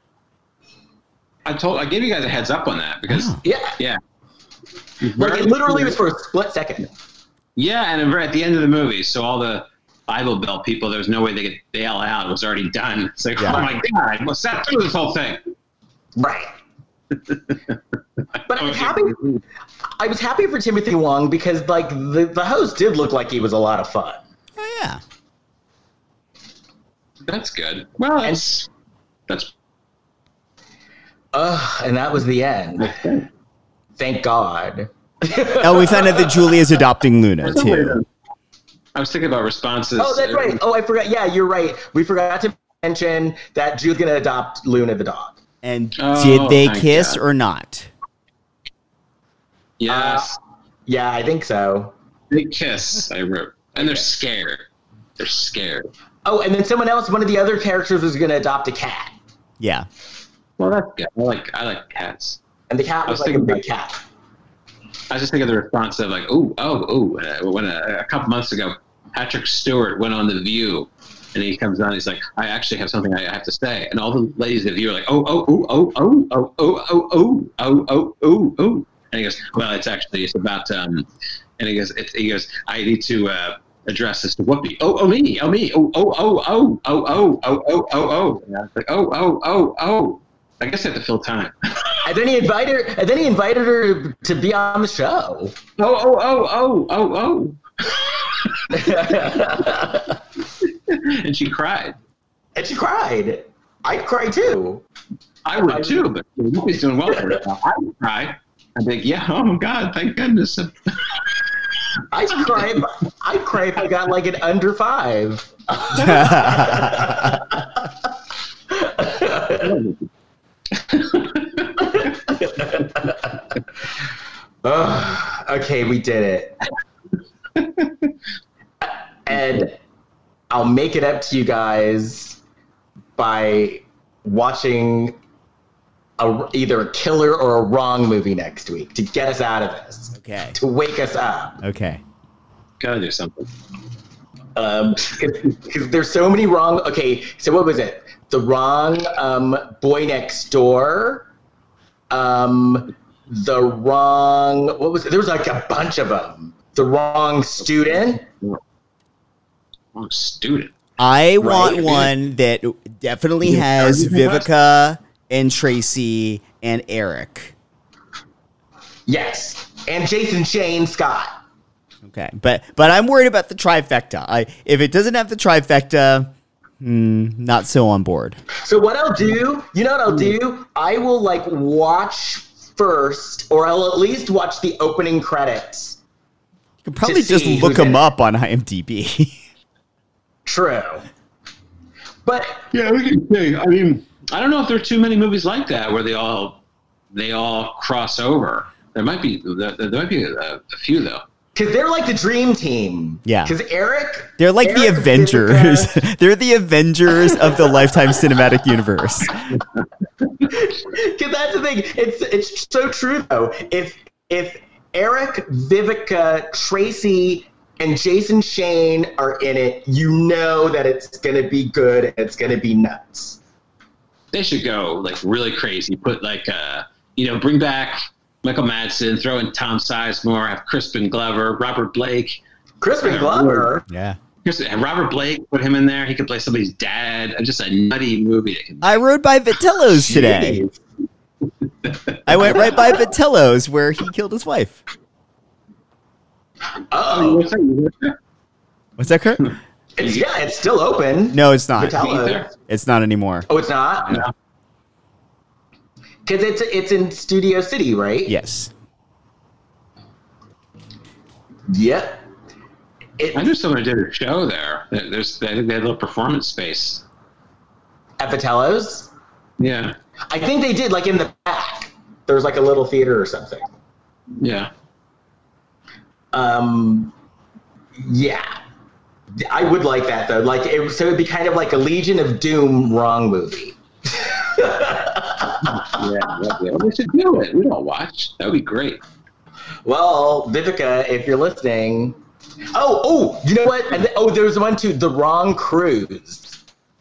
I gave you guys a heads up on that because yeah. Like it literally was for a split second. Yeah, and at the end of the movie, so all the Bible Belt people, there was no way they could bail out. It was already done. It's like, oh my God, what's that through this whole thing? Right. But I was happy for Timothy Wong because like the host did look like he was a lot of fun. Oh yeah. That's good. Well, that's and that was the end. Thank God. Oh, we found out that Julia's adopting Luna too. I was thinking about responses. Oh, that's right. Oh, I forgot. Yeah, you're right. We forgot to mention that Julie's going to adopt Luna the dog. And did they kiss or not? Yes. Yeah, I think so. They kiss, I wrote. And they're scared. They're scared. Oh, and then someone else, one of the other characters was going to adopt a cat. Yeah. Well, that's good. I like cats. And the cat was like a big cat. I was just thinking of the response of like, when a couple months ago, Patrick Stewart went on The View, and he comes on, he's like, I actually have something I have to say. And all the ladies of The View are like, and he goes, well, it's about, and he goes, I need to address this to Whoopi. Me. And I was like, I guess I have to fill time. And then he invited her to be on the show. And she cried. I'd cry too. I would too, but Whoopi's doing well for herself. I would cry. I'd think, yeah, oh God, thank goodness. I'd cry if I got like an under 5. Okay, we did it. And I'll make it up to you guys by watching either a killer or a wrong movie next week to get us out of this. Okay. To wake us up. Okay. Gotta do something. Because there's so many wrong. Okay, so what was it? The wrong Boy Next Door. The wrong. What was it? There was like a bunch of them. The wrong student. Wrong student. I want one that definitely has Vivica and Tracy and Eric. Yes, and Jason Shane Scott. Okay, but I'm worried about the trifecta. If it doesn't have the trifecta, not so on board. So what I'll do, you know what I'll do? I will like watch first, or I'll at least watch the opening credits could probably to just see look who's in him it. up on IMDb. True. But Yeah, we can see. I mean, I don't know if there are too many movies like that where they all cross over. There might be a few though. because they're like the dream team. Yeah. Because Eric. They're like the Eric, Avengers. Vivica- They're the Avengers of the Lifetime Cinematic Universe. Because that's the thing. It's so true though. If Eric, Vivica, Tracy, and Jason Shane are in it, you know that it's gonna be good. And it's gonna be nuts. They should go like really crazy. Put like bring back Michael Madsen, throw in Tom Sizemore, have Crispin Glover, Robert Blake. Crispin Glover. Yeah. Robert Blake, put him in there. He could play somebody's dad. Just a nutty movie. That could, I rode by Vitello's today. Jeez. I went right by Vitello's where he killed his wife. Oh, What's that, Kurt? it's still open. No, it's not. Vitello. It's not anymore. Oh, it's not. No. Because it's in Studio City, right? Yes. Yep. I knew someone did a show there. I think they had a little performance space. At Vitello's? Yeah. I think they did, like in the back. There was like a little theater or something. Yeah. Yeah. I would like that though. So it'd be kind of like a Legion of Doom wrong movie. Yeah. We should do it. We don't watch. That would be great. Well, Vivica, if you're listening. Oh, you know what? There's one too. The Wrong Cruise.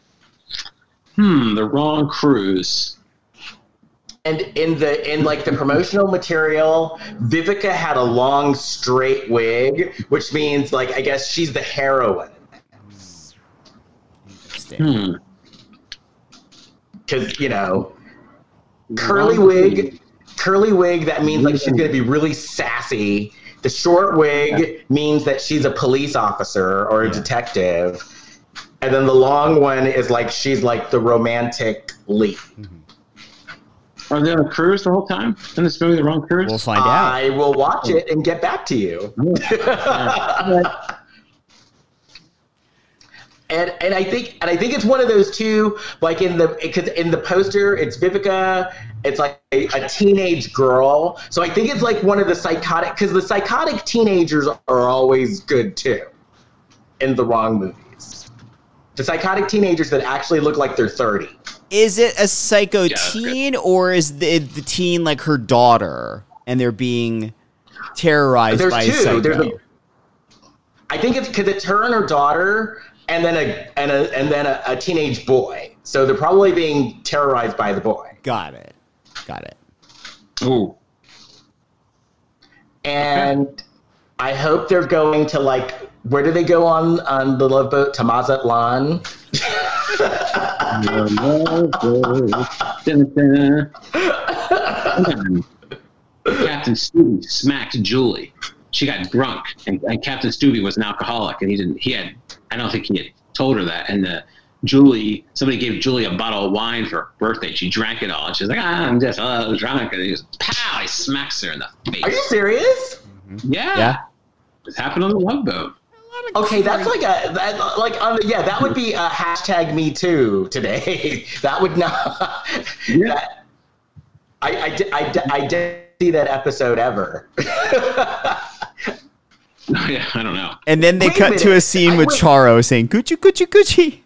The Wrong Cruise. And in the promotional material, Vivica had a long straight wig, which means I guess she's the heroine. Because curly wig, that means she's gonna be really sassy. The short wig means that she's a police officer or a detective, and then the long one is she's the romantic lead. Are they on a cruise the whole time in this movie? The Wrong Cruise? We'll find out. I will watch it and get back to you. And I think it's one of those two, because in the poster it's Vivica, it's like a teenage girl. So I think it's like one of the psychotic, because the psychotic teenagers are always good too in the Wrong movies. The psychotic teenagers that actually look like they're 30. Is it a psycho teen, or is the teen like her daughter and they're being terrorized by a psycho? I think it's because it's her and her daughter, and then a teenage boy. So they're probably being terrorized by the boy. Got it. Ooh. And I hope they're going to where do they go on the Love Boat? To Mazatlan. Captain Stubby smacked Julie. She got drunk, and Captain Stubby was an alcoholic, and I don't think he had told her that. And somebody gave Julie a bottle of wine for her birthday. She drank it all, and she's like, I'm just drunk. And he just, pow, he smacks her in the face. Are you serious? Yeah. It happened on the Love Boat. Okay, that's that would be a hashtag Me Too today. That would not. Yeah. I didn't see that episode ever. Yeah, I don't know. And then they Wait a cut to minute. a scene with Charo saying, Gucci, Gucci, Gucci.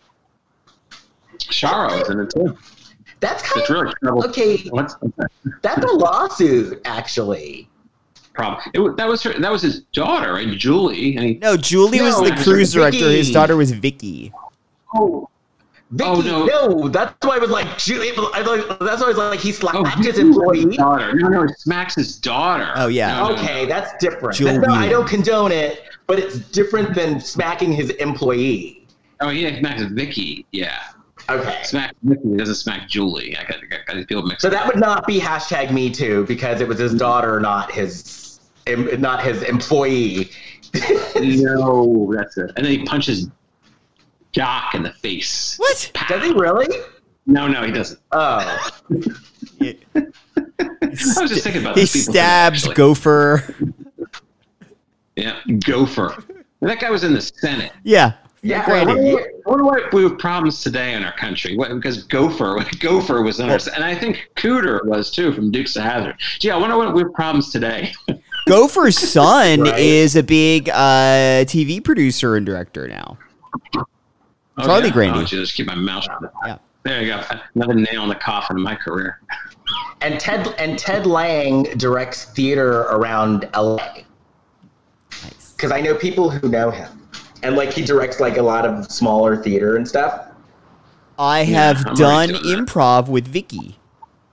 Charo is in it too. That's kind It's of really trouble. okay. What's That's a lawsuit, actually. problem? That was his daughter, right? Julie. And Julie was the it was cruise director. Vicky. His daughter was Vicky. Vicky, no. That's why I was like, that's why I was like, he slapped his Vicky's employee. daughter. No, he smacks his daughter. Oh, yeah. No. Okay, that's different. Julie. No, I don't condone it, but it's different than smacking his employee. Oh, he smacks Vicky. Yeah. Okay. Smacks Vicky. He doesn't smack Julie. I got people mixed So up. that would not be hashtag Me Too because it was his daughter, not his employee. No, that's it. And then he punches Jock in the face. What? Pow. Does he really? No, he doesn't. Oh. I was just thinking about He those people stabs today, actually. Gopher. Yeah, Gopher. That guy was in the Senate. Yeah. Yeah, I wonder why we have problems today in our country. Because Gopher was in our, and I think Cooter was too from Dukes of Hazzard. Gee, I wonder what we have problems today. Gopher's son Right. is a big TV producer and director now. Charlie Grandy. Oh, just keep my mouth shut. Yeah. There you go. Another nail in the coffin of my career. And Ted Lang directs theater around LA. Nice. Because I know people who know him. And like he directs like a lot of smaller theater and stuff. I have I'm done already doing that. improv with Vicky,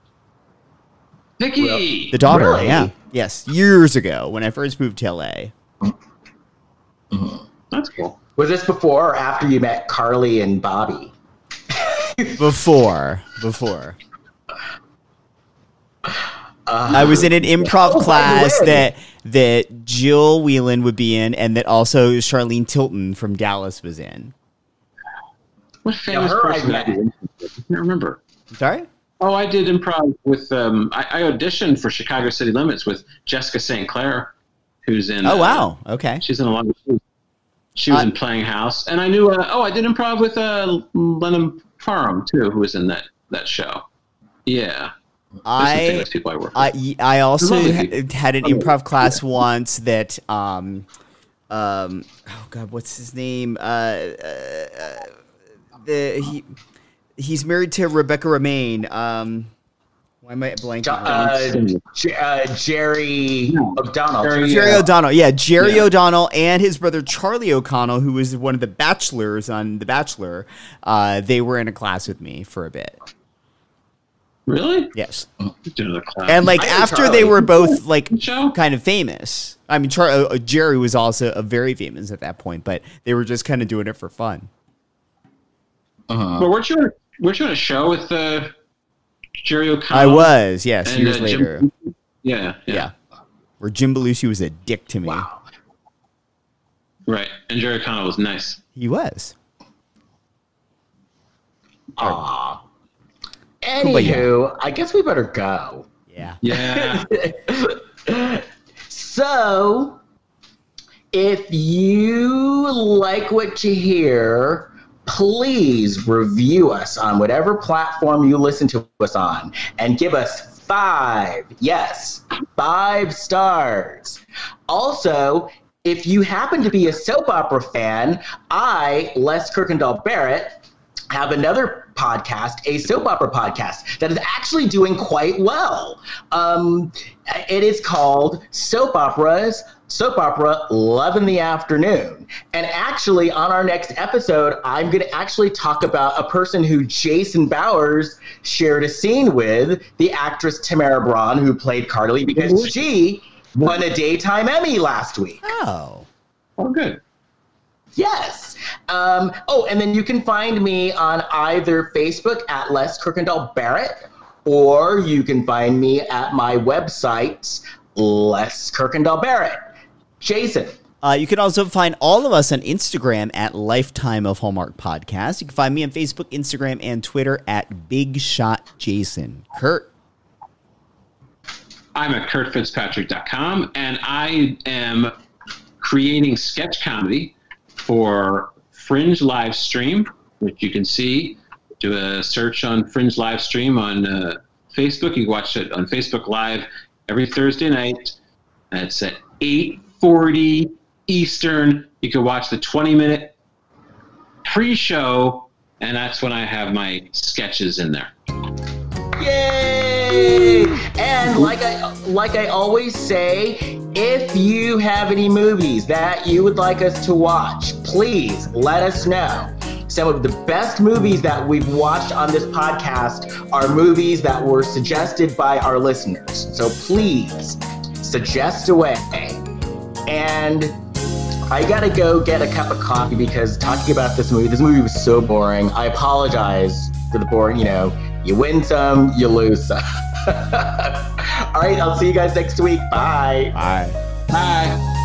Vicky! the daughter. Really? Yeah. Yes. Years ago when I first moved to LA. That's cool. Was this before or after you met Carly and Bobby? Before. I was in an improv Oh, by the class way. that Jill Whelan would be in, and that also Charlene Tilton from Dallas was in. What famous her person I did I do? I can't remember. Sorry? Oh, I did improv with, I auditioned for Chicago City Limits with Jessica St. Clair, who's in. Oh, wow. Okay. She's in a lot of shows. She was in Playing House. And I knew, I did improv with Lennon Parham, too, who was in that show. Yeah. Those are the famous people I work with. I also Lovely had an improv class once that oh god, what's his name? He's married to Rebecca Romaine. Why am I blanking? Jerry O'Donnell. Jerry O'Donnell. Yeah, Jerry Yeah. O'Donnell and his brother Charlie O'Connell, who was one of the bachelors on The Bachelor. They were in a class with me for a bit. Really? Yes. Doing the class. And like I know after Charlie. they were both like Show? kind of famous. I mean, Jerry was also very famous at that point, but they were just kind of doing it for fun. But weren't you on a show with Jerry O'Connell? I was, yes, And, years Jim- later. Yeah. Where Jim Belushi was a dick to me. Wow. Right. And Jerry O'Connell was nice. He was. Aw. Kumbaya. Anywho, I guess we better go. Yeah. Yeah. So, if you like what you hear, please review us on whatever platform you listen to us on and give us 5 stars. Also, if you happen to be a soap opera fan, I, Les Kirkendall Barrett, have another podcast, a soap opera podcast, that is actually doing quite well. It is called Soap Opera Love in the Afternoon. And actually, on our next episode, I'm going to actually talk about a person who Jason Bowers shared a scene with, the actress Tamara Braun, who played Carly, because she won a Daytime Emmy last week. Oh. Oh, good. Yes. And then you can find me on either Facebook at Les Kirkendall Barrett, or you can find me at my website, Les Kirkendall Barrett. Jason. You can also find all of us on Instagram at Lifetime of Hallmark Podcast. You can find me on Facebook, Instagram, and Twitter at Big Shot Jason. Kurt. I'm at kurtfitzpatrick.com, and I am creating sketch comedy for Fringe Live Stream, which you can see. Do a search on Fringe Live Stream on Facebook. You can watch it on Facebook Live every Thursday night. It's at 8:40 Eastern. You can watch the 20-minute pre-show, and that's when I have my sketches in there. Yay! And like I always say, if you have any movies that you would like us to watch, please let us know. Some of the best movies that we've watched on this podcast are movies that were suggested by our listeners. So please suggest away. And I gotta go get a cup of coffee because talking about this movie was so boring. I apologize for the boring, you win some, you lose some. All right, I'll see you guys next week. Bye. Bye. Bye.